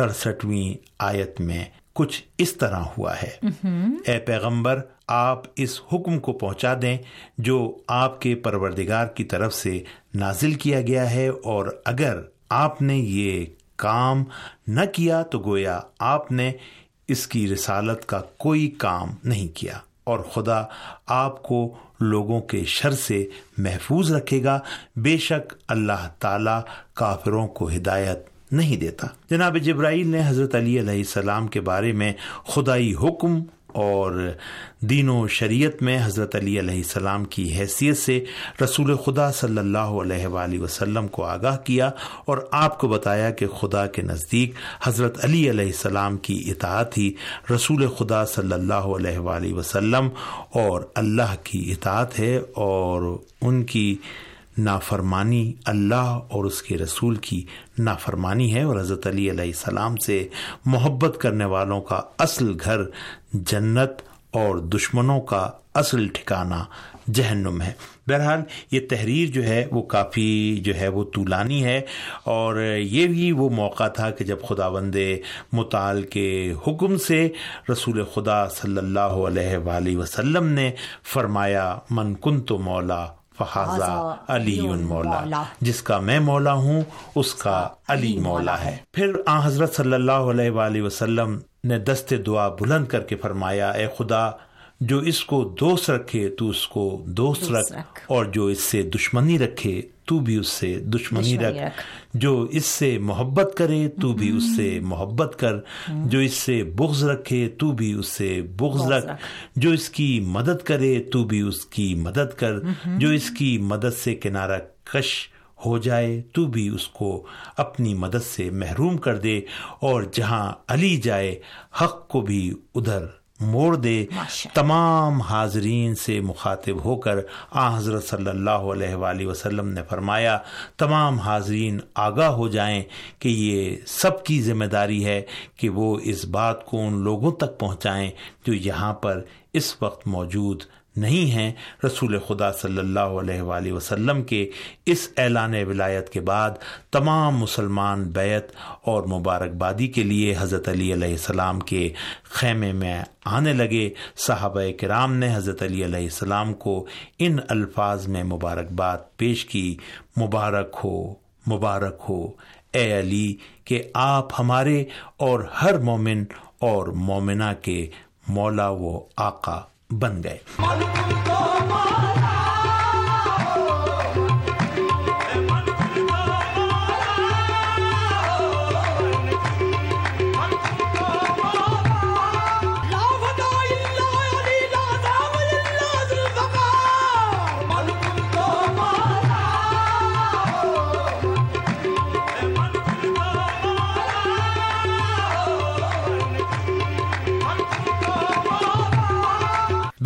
67ویں آیت میں کچھ اس طرح ہوا ہے: اے پیغمبر، آپ اس حکم کو پہنچا دیں جو آپ کے پروردگار کی طرف سے نازل کیا گیا ہے، اور اگر آپ نے یہ کام نہ کیا تو گویا آپ نے اس کی رسالت کا کوئی کام نہیں کیا، اور خدا آپ کو لوگوں کے شر سے محفوظ رکھے گا۔ بے شک اللہ تعالی کافروں کو ہدایت نہیں دیتا۔ جناب جبرائیل نے حضرت علی علیہ السلام کے بارے میں خدائی حکم اور دین و شریعت میں حضرت علی علیہ السلام کی حیثیت سے رسول خدا صلی اللہ علیہ وآلہ وسلم کو آگاہ کیا، اور آپ کو بتایا کہ خدا کے نزدیک حضرت علی علیہ السلام کی اطاعت ہی رسول خدا صلی اللہ علیہ وآلہ وسلم اور اللہ کی اطاعت ہے، اور ان کی نافرمانی اللہ اور اس کے رسول کی نافرمانی ہے، اور حضرت علی علیہ السلام سے محبت کرنے والوں کا اصل گھر جنت اور دشمنوں کا اصل ٹھکانہ جہنم ہے۔ بہرحال یہ تحریر جو ہے وہ کافی وہ طولانی ہے، اور یہ بھی وہ موقع تھا کہ جب خداوند متعال کے حکم سے رسول خدا صلی اللہ علیہ وآلہ وسلم نے فرمایا: من کنت مولا فہذا علی مولا، جس کا میں مولا ہوں اس کا علی مولا ہے۔ پھر آن حضرت صلی اللہ علیہ وآلہ وسلم نے دست دعا بلند کر کے فرمایا: اے خدا، جو اس کو دوست رکھے تو اس کو دوست رکھ، اور جو اس سے دشمنی رکھے تو بھی اس سے دشمنی رکھ، جو اس سے محبت کرے تو بھی اس سے محبت کر، جو اس سے بغض رکھے تو بھی اس سے بغض رکھ، جو اس کی مدد کرے تو بھی اس کی مدد کر، جو اس کی مدد سے کنارہ کش ہو جائے تو بھی اس کو اپنی مدد سے محروم کر دے، اور جہاں علی جائے حق کو بھی ادھر موڑ دے۔ تمام حاضرین سے مخاطب ہو کر آن حضرت صلی اللہ علیہ وآلہ وسلم نے فرمایا: تمام حاضرین آگاہ ہو جائیں کہ یہ سب کی ذمہ داری ہے کہ وہ اس بات کو ان لوگوں تک پہنچائیں جو یہاں پر اس وقت موجود نہیں ہیں۔ رسول خدا صلی اللہ علیہ وآلہ وسلم کے اس اعلان ولایت کے بعد تمام مسلمان بیعت اور مبارکبادی کے لیے حضرت علی علیہ السلام کے خیمے میں آنے لگے۔ صحابہ کرام نے حضرت علی علیہ السلام کو ان الفاظ میں مبارکباد پیش کی: مبارک ہو، مبارک ہو اے علی کہ آپ ہمارے اور ہر مومن اور مومنہ کے مولا و آقا بن گئے۔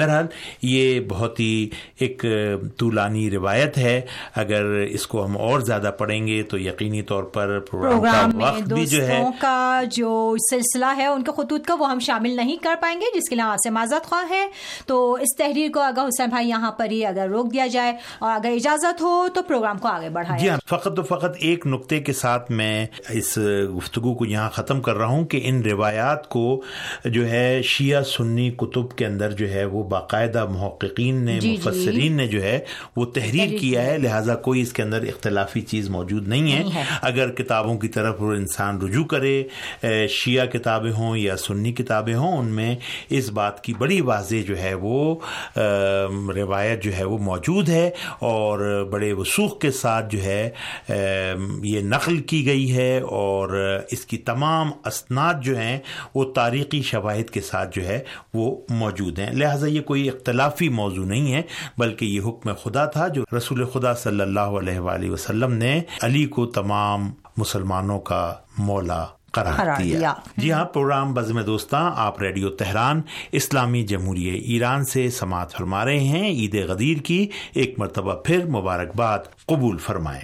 بہرحال یہ بہت ہی ایک طولانی روایت ہے، اگر اس کو ہم اور زیادہ پڑھیں گے تو یقینی طور پر پروگرام کا وقت بھی جو ہے کا جو سلسلہ ہے ان کے خطوط کا وہ ہم شامل نہیں کر پائیں گے، جس کے لیے آپ سے معذرت خواہ ہے. تو اس تحریر کو اگر حسین بھائی یہاں پر ہی اگر روک دیا جائے اور اگر اجازت ہو تو پروگرام کو آگے بڑھائیں. جی ہاں، فقط و فقط ایک نقطے کے ساتھ میں اس گفتگو کو یہاں ختم کر رہا ہوں کہ ان روایات کو جو ہے شیعہ سنی کتب کے اندر جو ہے وہ باقاعدہ محققین نے مفسرین نے جو ہے وہ تحریر کیا ہے، لہٰذا کوئی اس کے اندر اختلافی چیز موجود نہیں ہے. اگر کتابوں کی طرف وہ انسان رجوع کرے، شیعہ کتابیں ہوں یا سنی کتابیں ہوں، ان میں اس بات کی بڑی واضح جو ہے وہ روایت جو ہے وہ موجود ہے اور بڑے وثوق کے ساتھ جو ہے یہ نقل کی گئی ہے، اور اس کی تمام اسناد جو ہیں وہ تاریخی شواہد کے ساتھ جو ہے وہ موجود ہیں. لہٰذا یہ کوئی اختلافی موضوع نہیں ہے، بلکہ یہ حکم خدا تھا جو رسول خدا صلی اللہ علیہ وآلہ وسلم نے علی کو تمام مسلمانوں کا مولا قرار دیا. جی ہاں، پروگرام بزم دوستاں آپ ریڈیو تہران اسلامی جمہوریہ ایران سے سماعت فرما رہے ہیں. عید غدیر کی ایک مرتبہ پھر مبارکباد قبول فرمائیں.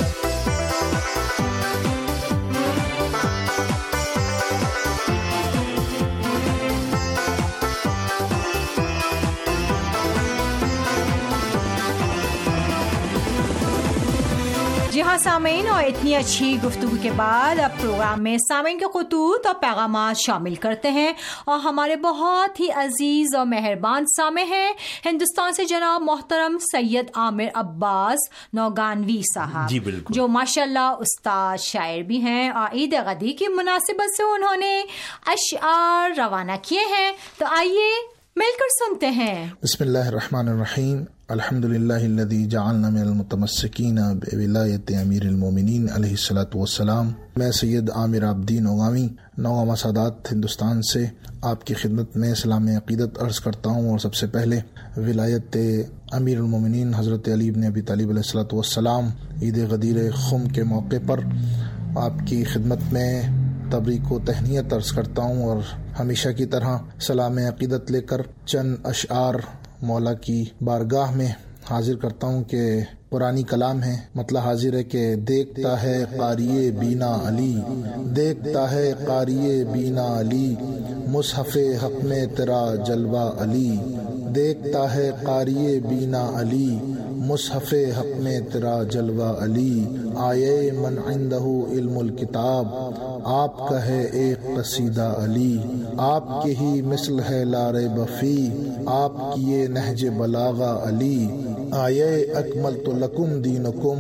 جی ہاں سامعین، اور اتنی اچھی گفتگو کے بعد اب پروگرام میں سامعین کے خطوط اور پیغامات شامل کرتے ہیں. اور ہمارے بہت ہی عزیز اور مہربان سامع ہیں ہندوستان سے جناب محترم سید عامر عباس نوگانوی صاحب، جی بالکل، جو ماشاءاللہ استاد شاعر بھی ہیں، اور عید غدیر کی مناسبت سے انہوں نے اشعار روانہ کیے ہیں. تو آئیے مل کر سنتے ہیں. بسم اللہ الرحمن الرحیم. الحمد للہ الذی جعلنا من المتمسکین بولایت امیر المومنین علیہ الصلوۃ والسلام. میں سید عامر عبدین نوگامی، نوگاما سادات ہندوستان سے آپ کی خدمت میں سلام عقیدت عرض کرتا ہوں. اور سب سے پہلے ولایت امیر المومنین حضرت علی بن ابی طالب علیہ الصلوۃ والسلام عید غدیر خم کے موقع پر آپ کی خدمت میں تبریک و تہنیت عرض کرتا ہوں، اور ہمیشہ کی طرح سلام عقیدت لے کر چند اشعار مولا کی بارگاہ میں حاضر کرتا ہوں کہ پرانی کلام ہے. مطلع حاضر ہے کہ دیکھتا ہے قاری بینا علی، دیکھتا ہے قاری بینا علی، مصحف حق میں تیرا جلوہ علی، دیکھتا ہے قاری بینا علی، مصحف حق میں تیرا جلوہ علی. آئے من عندہ علم الکتاب، آپ کا ہے ایک قصیدہ علی، آپ کے ہی مثل ہے لا ریب فی، آپ کی یہ نہج بلاغہ علی. آئے اکملت لکم دینکم،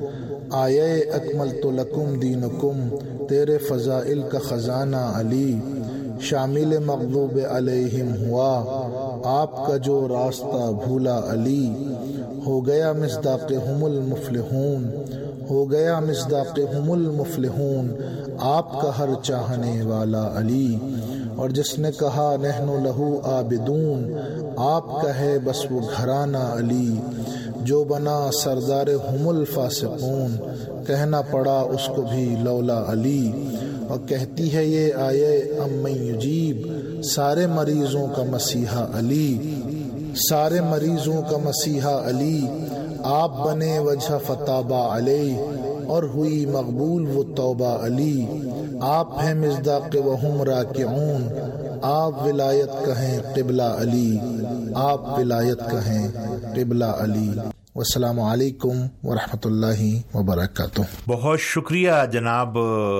آئے اکملت لکم دینکم، تیرے فضائل کا خزانہ علی. شامل مغضوب علیہم ہوا، آپ کا جو راستہ بھولا علی. ہو گیا مصداقہم المفلحون، ہو گیا مصداقہم المفلحون، آپ کا ہر چاہنے والا علی. اور جس نے کہا نحن لہو عابدون، آپ کا ہے بس وہ گھرانہ علی. جو بنا سردار ہم الفاسقون، کہنا پڑا اس کو بھی لولا علی. اور کہتی ہے یہ آیے امن یجیب، سارے مریضوں کا مسیحا علی، سارے مریضوں کا مسیحا علی. آپ بنے وجہ فتابہ علیہ، اور ہوئی مقبول وہ توبہ علی. آپ ہیں مصداق وہم راکعون، آپ ولایت کہیں قبلہ علی، آپ ولایت کہیں قبلہ علی. والسلام علیکم ورحمۃ اللہ وبرکاتہ. بہت شکریہ جناب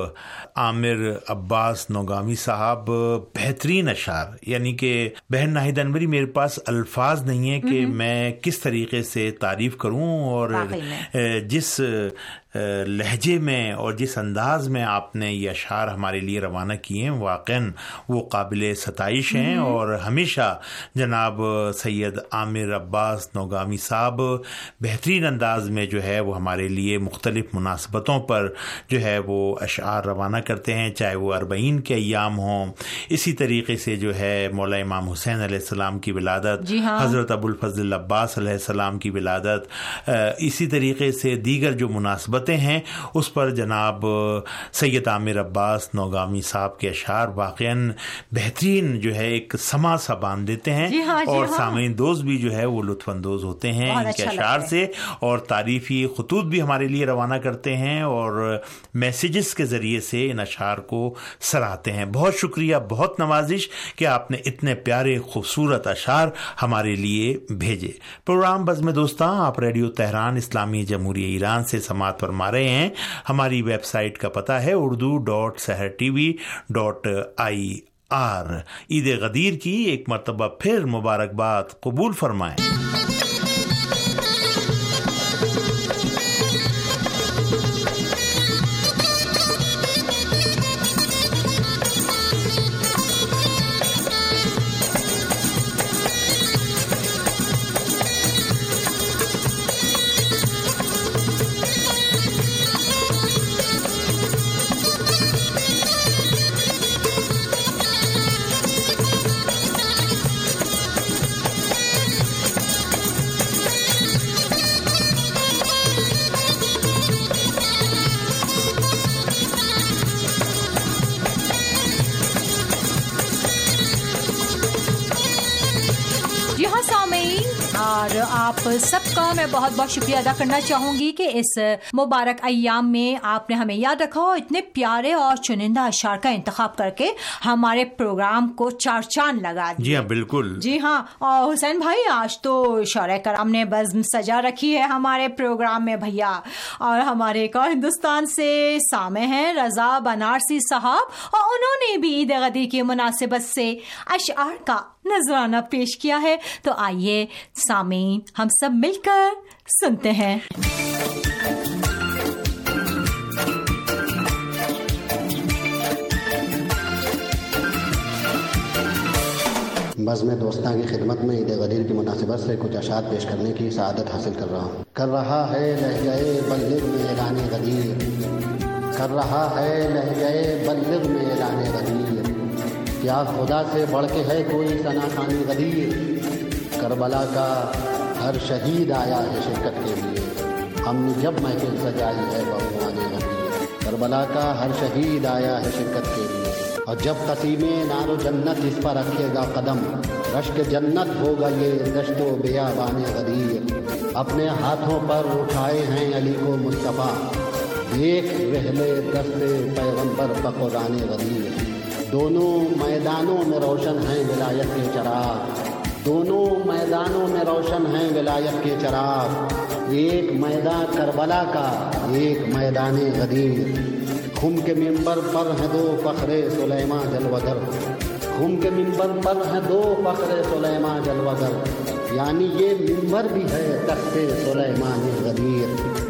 عامر عباس نوگامی صاحب. بہترین اشعار، یعنی کہ بہن ناہید انوری، میرے پاس الفاظ نہیں ہیں کہ میں کس طریقے سے تعریف کروں، اور جس لہجے میں اور جس انداز میں آپ نے یہ اشعار ہمارے لیے روانہ کیے ہیں، واقعاً وہ قابل ستائش ہیں. اور ہمیشہ جناب سید عامر عباس نوگامی صاحب بہترین انداز میں جو ہے وہ ہمارے لیے مختلف مناسبتوں پر جو ہے وہ اشعار روانہ کرتے ہیں، چاہے وہ 40 کے ایام ہوں. اسی طریقے سے جو ہے مولا امام حسین علیہ السلام کی ولادت، حضرت ابوالفضل عباس علیہ السلام کی ولادت، اسی طریقے سے دیگر جو مناسبت صورتیں ہیں اس پر جناب سید عامر عباس نوگامی صاحب کے اشعار واقعاً بہترین جو ہے ایک سما سا باندھ دیتے ہیں اور سامعین دوست بھی جو ہے وہ لطف اندوز ہوتے ہیں ان کے اشعار سے اور تعریفی خطوط بھی ہمارے لیے روانہ کرتے ہیں اور میسیجز کے ذریعے سے ان اشعار کو سراہتے ہیں. بہت شکریہ, بہت نوازش کہ آپ نے اتنے پیارے خوبصورت اشعار ہمارے لیے بھیجے. پروگرام بزم دوستاں آپ ریڈیو تہران اسلامی جمہوریہ ایران سے سماعت فرما رہے ہیں. ہماری ویب سائٹ کا پتہ ہے urdu.sehrtv.ir. عید غدیر کی ایک مرتبہ پھر مبارکباد قبول فرمائیں. آپ سب کا میں بہت بہت شکریہ ادا کرنا چاہوں گی کہ اس مبارک ایام میں آپ نے ہمیں یاد رکھا اور اتنے پیارے اور چنندہ اشعار کا انتخاب کر کے ہمارے پروگرام کو چار چاند لگا دیا. جی ہاں بالکل. جی ہاں. اور حسین بھائی آج تو شعراء کرام نے بزم سجا رکھی ہے ہمارے پروگرام میں بھیا. اور ہمارے ایک اور ہندوستان سے سامع ہیں رضا بنارسی صاحب اور انہوں نے بھی عید غدیر کی مناسبت سے اشعار کا نذرانہ پیش کیا ہے. تو آئیے سامعین ہم سب مل کر سنتے ہیں. بزم دوستاں کی خدمت میں عید غدیر کی مناسبت سے کچھ اشعار پیش کرنے کی سعادت حاصل کر رہا ہوں. کر رہا ہے لہجۂ بلغ میں اعلان غدیر، کر رہا ہے لہجۂ بلغ میں اعلان غدیر، کیا خدا سے بڑھ کے ہے کوئی ثنا خوانی غدیر. کربلا کا ہر شہید آیا ہے شرکت کے لیے، ہم نے جب محفل سجائی ہے بہوان غدیر. کربلا کا ہر شہید آیا ہے شرکت کے لیے، اور جب قسیم نار و جنت اس پر رکھے گا قدم، رشک جنت ہوگا یہ دشت و بیابان غدیر. اپنے ہاتھوں پر اٹھائے ہیں علی کو مصطفیٰ، ایک رحلے دست پیغمبر بقرآن غدیر. دونوں میدانوں میں روشن ہیں ولایت کے چراغ، دونوں میدانوں میں روشن ہیں ولایت کے چراغ. ایک میدان کربلا کا، ایک میدان غدیر. خم کے منبر پر ہیں دو فخر سلیمان جلوگر، خم کے منبر پر ہیں دو فخر سلیمان جلوگر. یعنی یہ منبر بھی ہے تخت سلیمان غدیر،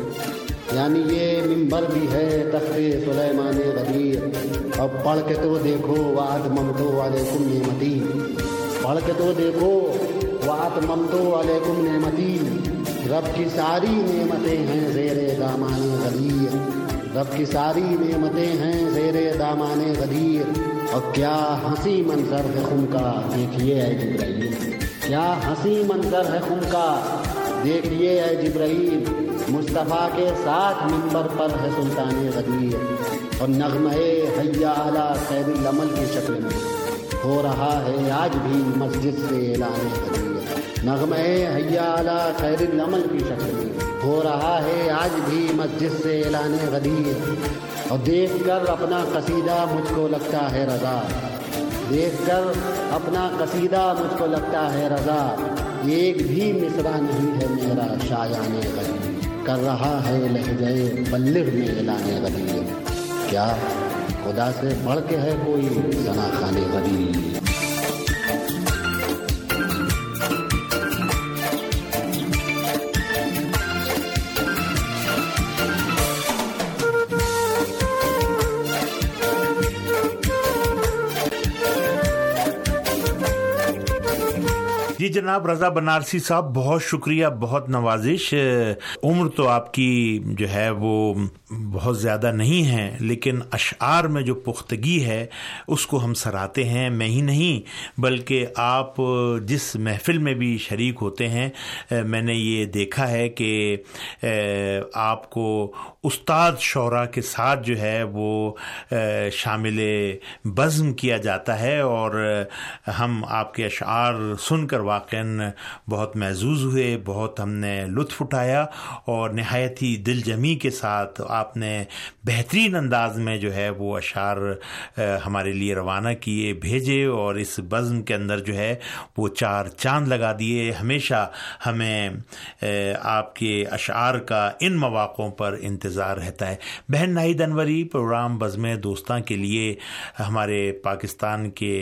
یعنی یہ منبر بھی ہے تخت سلیمان غدیر. اب پڑھ کے تو دیکھو وعد ممتو علیکم نعمتی، پڑھ کے تو دیکھو وعد ممتو علیکم نعمتی. رب کی ساری نعمتیں ہیں زیر دامان غدیر، رب کی ساری نعمتیں ہیں زیر دامان غدیر. اور کیا ہنسی منظر ہے خم کا دیکھیے اے جبرائیل، کیا ہنسی منظر ہے خم کا دیکھیے اے جبرائیل. مصطفیٰ کے ساتھ منبر پر ہے سلطان غدیر، اور نغمہ حیا اعلیٰ خیر العمل کی شکل میں ہو رہا ہے آج بھی مسجد سے اعلان غدیر. نغمہ حیا اعلیٰ خیر العمل کی شکل میں ہو رہا ہے آج بھی مسجد سے اعلان غدیر. اور دیکھ کر اپنا قصیدہ مجھ کو لگتا ہے رضا، دیکھ کر اپنا قصیدہ مجھ کو لگتا ہے رضا. ایک بھی مصرع نہیں ہے میرا شایان غدیر، کر رہا ہے لہجۂ بلغ میں اعلان غدیر. کیا خدا سے بڑھ کے ہے کوئی ثنا خوان غدیر. جی جناب رضا بنارسی صاحب، بہت شکریہ، بہت نوازش. عمر تو آپ کی جو ہے وہ بہت زیادہ نہیں ہے، لیکن اشعار میں جو پختگی ہے اس کو ہم سراہتے ہیں. میں ہی نہیں بلکہ آپ جس محفل میں بھی شریک ہوتے ہیں، میں نے یہ دیکھا ہے کہ آپ کو استاد شعراء کے ساتھ جو ہے وہ شامل بزم کیا جاتا ہے، اور ہم آپ کے اشعار سن کر واقعاً بہت محظوظ ہوئے، بہت ہم نے لطف اٹھایا، اور نہایت ہی دل جمی کے ساتھ آپ نے بہترین انداز میں جو ہے وہ اشعار ہمارے لیے روانہ کیے، بھیجے، اور اس بزم کے اندر جو ہے وہ 4 چاند لگا دیے. ہمیشہ ہمیں آپ کے اشعار کا ان مواقعوں پر انتظار رہتا ہے. بہن ناہید انوری پروگرام بزم دوستاں کے لیے ہمارے پاکستان کے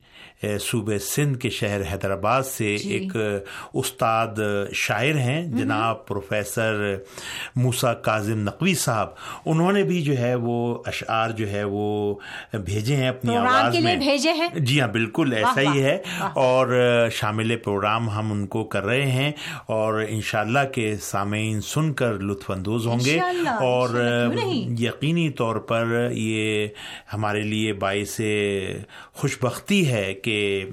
صوبے سندھ کے شہر حیدرآباد سے ایک استاد شاعر ہیں جناب پروفیسر موسیٰ کاظم نقوی صاحب. انہوں نے بھی جو ہے وہ اشعار جو ہے وہ بھیجے ہیں اپنی آواز میں. بھیجے ہیں؟ جی ہاں بالکل ایسا ہی ہے، اور شامل پروگرام ہم ان کو کر رہے ہیں، اور انشاءاللہ کے سامعین سن کر لطف اندوز ہوں گے، اور یقینی طور پر یہ ہمارے لیے باعث خوشبختی ہے کہ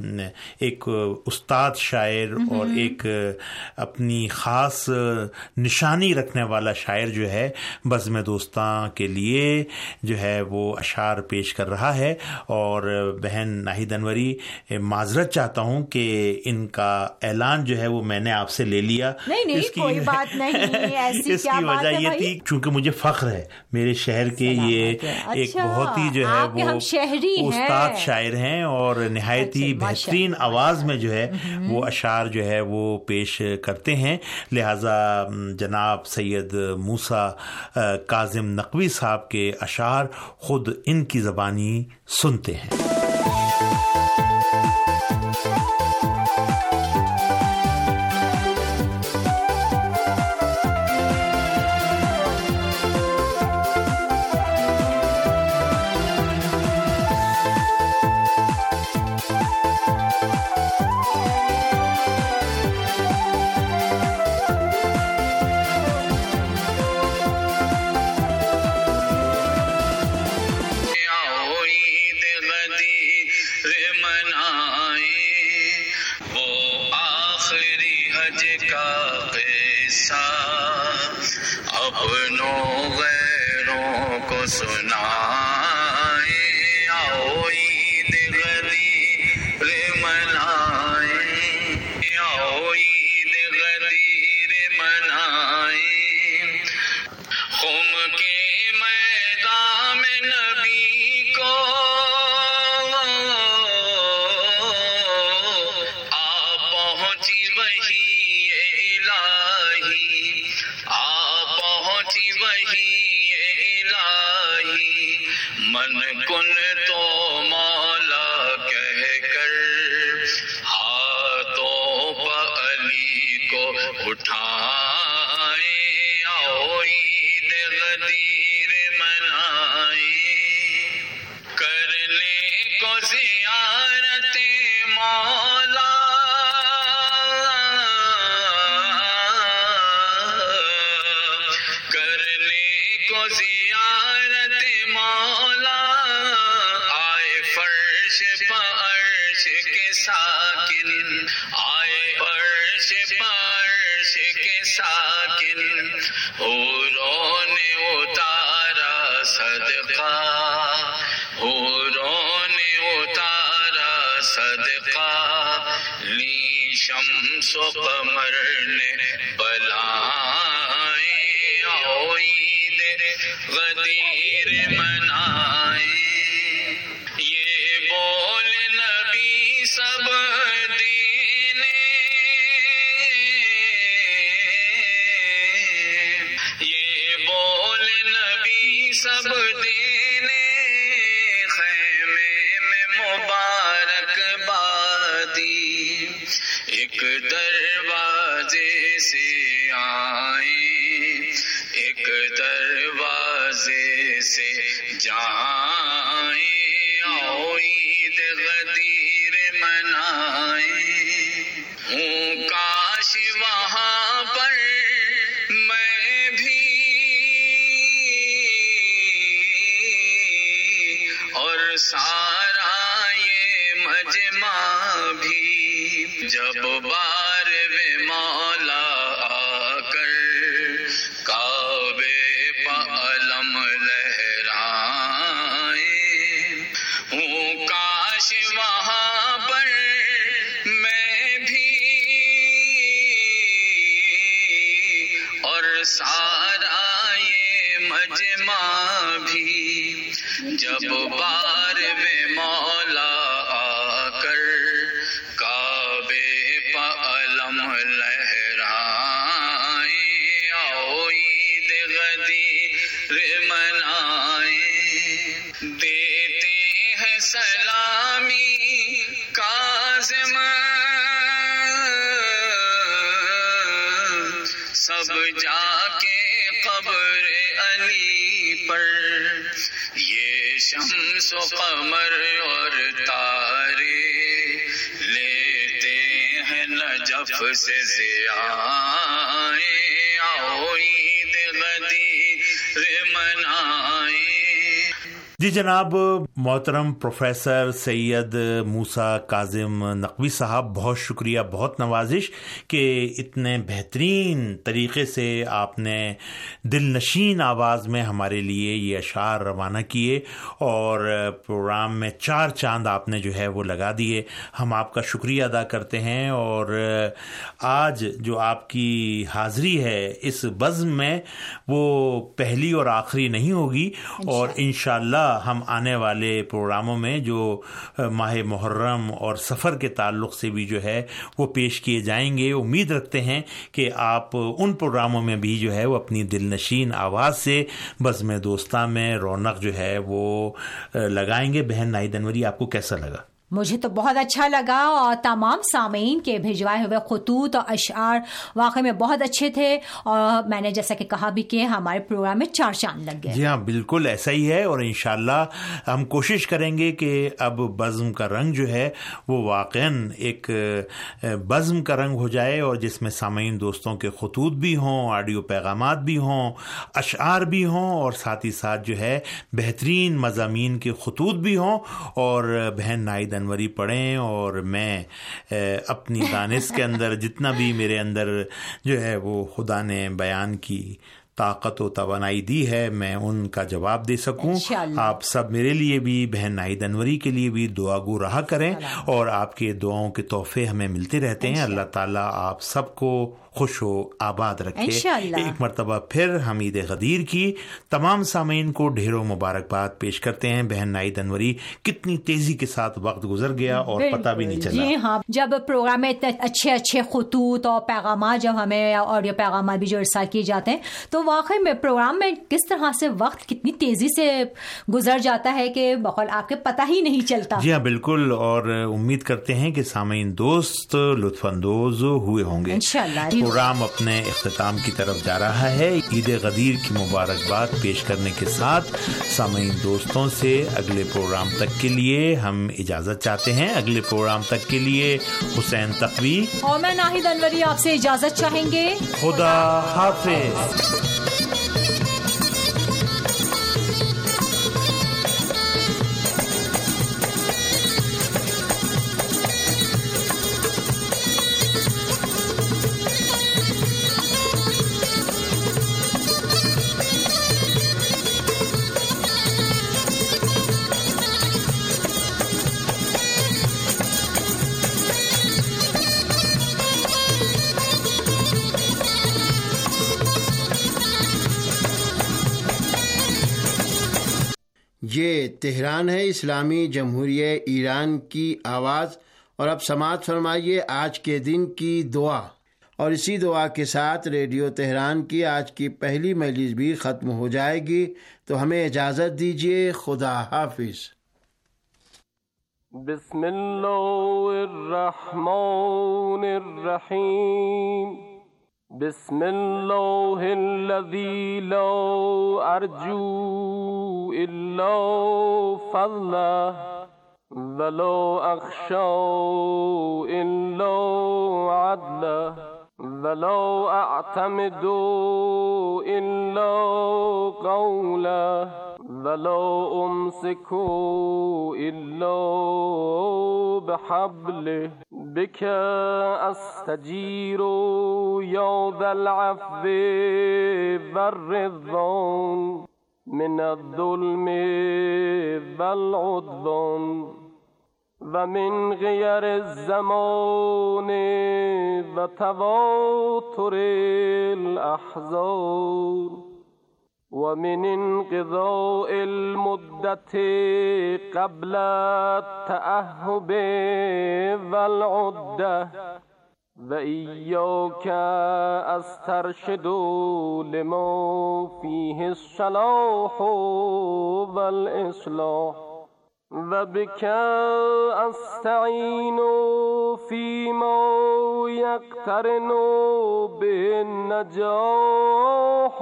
ایک استاد شاعر اور ایک اپنی خاص نشانی رکھنے والا شاعر جو ہے بزم دوستاں کے لیے جو ہے وہ اشعار پیش کر رہا ہے. اور بہن ناہید انوری معذرت چاہتا ہوں کہ ان کا اعلان جو ہے وہ میں نے آپ سے لے لیا. نہیں کوئی بات نہیں، ایسی اس کی وجہ یہ تھی چونکہ مجھے فخر ہے میرے شہر کے یہ ایک بہت ہی جو ہے وہ استاد شاعر ہیں، اور نہایت ہی بہترین آواز میں جو ہے وہ اشعار جو ہے وہ پیش کرتے ہیں. لہذا جناب سید موسیٰ کاظم نقوی صاحب کے اشعار خود ان کی زبانی سنتے ہیں. ہوں اور سارا یہ مجمع بھی جب بار میں مولا آ کر کعبے پہ علم لہرائیں، آؤ عید غدیر منائیں، دیتے ہیں سلامی کاظم سب جا کے قبر علی پر، یہ شمس و قمر اور تارے لیتے ہیں نجف سے ضیائیں، آؤ عید غدیر منائیں۔ جی جناب، محترم پروفیسر سید موسیٰ کاظم نقوی صاحب، بہت شکریہ، بہت نوازش کہ اتنے بہترین طریقے سے آپ نے دل نشین آواز میں ہمارے لیے یہ اشعار روانہ کیے اور پروگرام میں 4 چاند آپ نے جو ہے وہ لگا دیے۔ ہم آپ کا شکریہ ادا کرتے ہیں، اور آج جو آپ کی حاضری ہے اس بزم میں وہ پہلی اور آخری نہیں ہوگی، اور انشاءاللہ ہم آنے والے پروگراموں میں جو ماہ محرم اور سفر کے تعلق سے بھی جو ہے وہ پیش کیے جائیں گے، امید رکھتے ہیں کہ آپ ان پروگراموں میں بھی جو ہے وہ اپنی دل نشین آواز سے بزم دوستاں میں رونق جو ہے وہ لگائیں گے۔ بہن ناہید انوری، آپ کو کیسا لگا؟ مجھے تو بہت اچھا لگا، اور تمام سامعین کے بھیجوائے ہوئے خطوط اور اشعار واقعی میں بہت اچھے تھے، اور میں نے جیسا کہ کہا بھی کہ ہمارے پروگرام میں 4 چاند لگ گئے۔ جی ہاں، بالکل ایسا ہی ہے، اور انشاءاللہ ہم کوشش کریں گے کہ اب بزم کا رنگ جو ہے وہ واقعاً ایک بزم کا رنگ ہو جائے، اور جس میں سامعین دوستوں کے خطوط بھی ہوں، آڈیو پیغامات بھی ہوں، اشعار بھی ہوں، اور ساتھ ہی ساتھ جو ہے بہترین مضامین کے خطوط بھی ہوں، اور بہن ناہید انوری پڑھیں، اور میں اپنی دانش کے اندر جتنا بھی میرے اندر جو ہے وہ خدا نے بیان کی طاقت و توانائی دی ہے میں ان کا جواب دے سکوں۔ آپ سب میرے لیے بھی، بہن ناہید انوری کے لیے بھی دعا گو رہا کریں، اور آپ کے دعاؤں کے تحفے ہمیں ملتے رہتے ہیں۔ اللہ تعالیٰ آپ سب کو خوش و آباد رکھے۔ ایک مرتبہ پھر ہم عید غدیر کی تمام سامعین کو ڈھیروں مبارکباد پیش کرتے ہیں۔ بہن ناہید انوری، کتنی تیزی کے ساتھ وقت گزر گیا اور پتہ بھی نہیں چلا۔ جی ہاں، جب پروگرام میں اتنے اچھے اچھے خطوط اور پیغامات جب ہمیں آڈیو پیغامات بھی جو ارسال کیے جاتے ہیں، تو واقعی میں پروگرام میں کس طرح سے وقت کتنی تیزی سے گزر جاتا ہے کہ بقول آپ کے پتہ ہی نہیں چلتا۔ جی ہاں بالکل، اور امید کرتے ہیں کہ سامعین دوست لطف اندوز ہوئے ہوں گے انشاءاللہ۔ پروگرام اپنے اختتام کی طرف جا رہا ہے۔ عید غدیر کی مبارکباد پیش کرنے کے ساتھ سامعین دوستوں سے اگلے پروگرام تک کے لیے ہم اجازت چاہتے ہیں۔ اگلے پروگرام تک کے لیے حسین تقوی اور میں ناہید انوری آپ سے اجازت چاہیں گے۔ خدا حافظ۔ یہ تہران ہے، اسلامی جمہوریہ ایران کی آواز، اور اب سماعت فرمائیے آج کے دن کی دعا، اور اسی دعا کے ساتھ ریڈیو تہران کی آج کی پہلی مجلس بھی ختم ہو جائے گی، تو ہمیں اجازت دیجیے۔ خدا حافظ۔ بسم اللہ الرحمن الرحیم، بسم اللہ الذی لا ارجو الا فضلہ ولا اخشى الا عدلہ ولا اعتمد الا قولہ ولا امسك الا بحبلہ بك استجیر یا ذا العفو والرضوان من الظلم والعدوان و من غیر الزمان و تواتر الاحزان و من انقضاء المدت قبل التأهب والعده و ایاک استرشد لما فیه الصلاح والاصلاح و بک استعین فیما یقترن به النجاح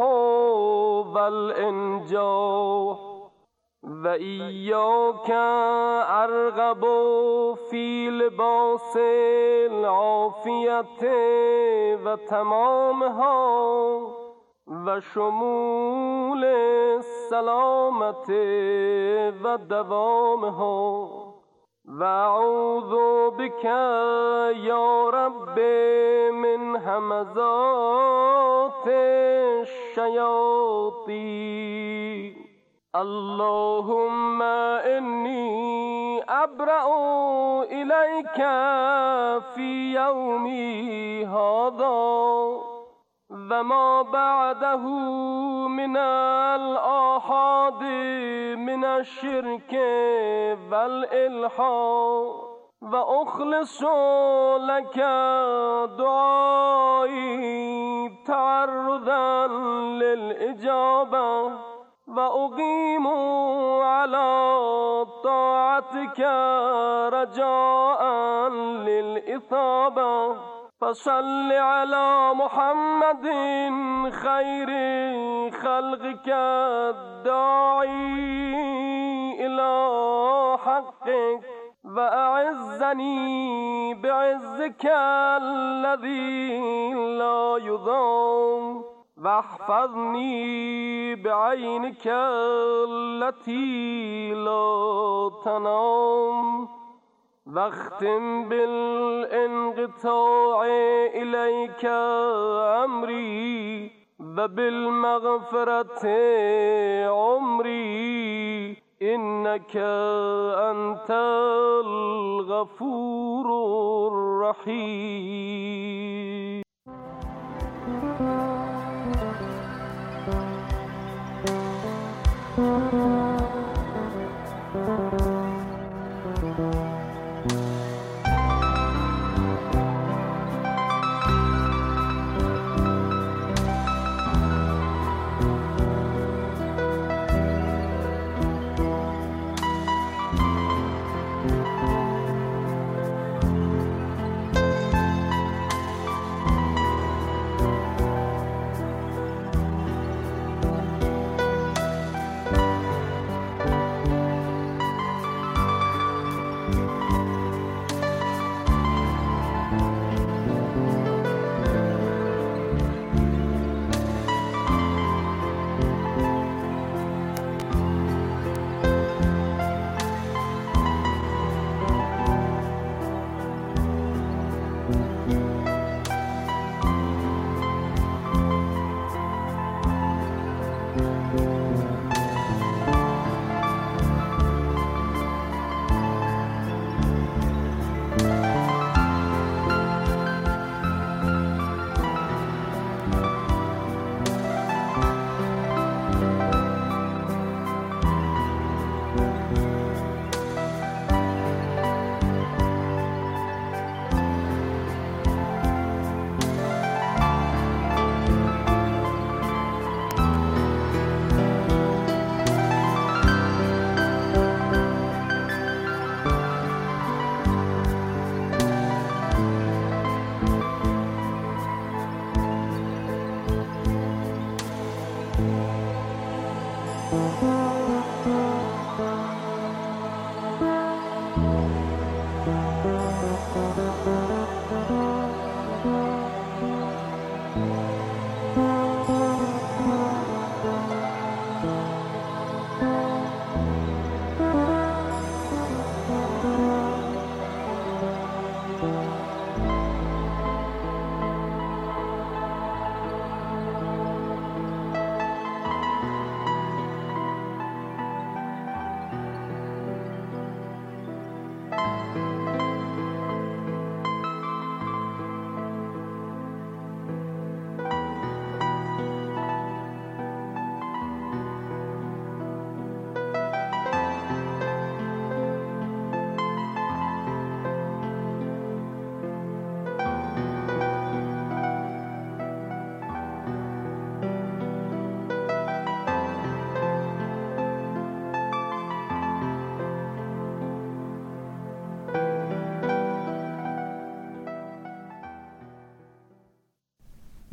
والانجاح و ایاک ارغب فی لباس العافیت و تمامها و شمول السلامت و دوامها و اعوذ بک یا رب من همزات الشیاطین. اللهم انی ابرأ الیک فی یومی هذا و ما بعده من الآحاد من الشرك والإلحاد و اخلص لك دعایی تعرضا للإجابة و اقیم على طاعتك رجاء للإثابة فصل على محمد خير خلقك الداعي إلى حقك وأعزني بعزك الذي لا يضام واحفظني بعينك التي لا تنام واختم بالانقطاع إليك أمري وبالمغفرة عمري إنك أنت الغفور الرحيم.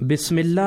بسم اللہ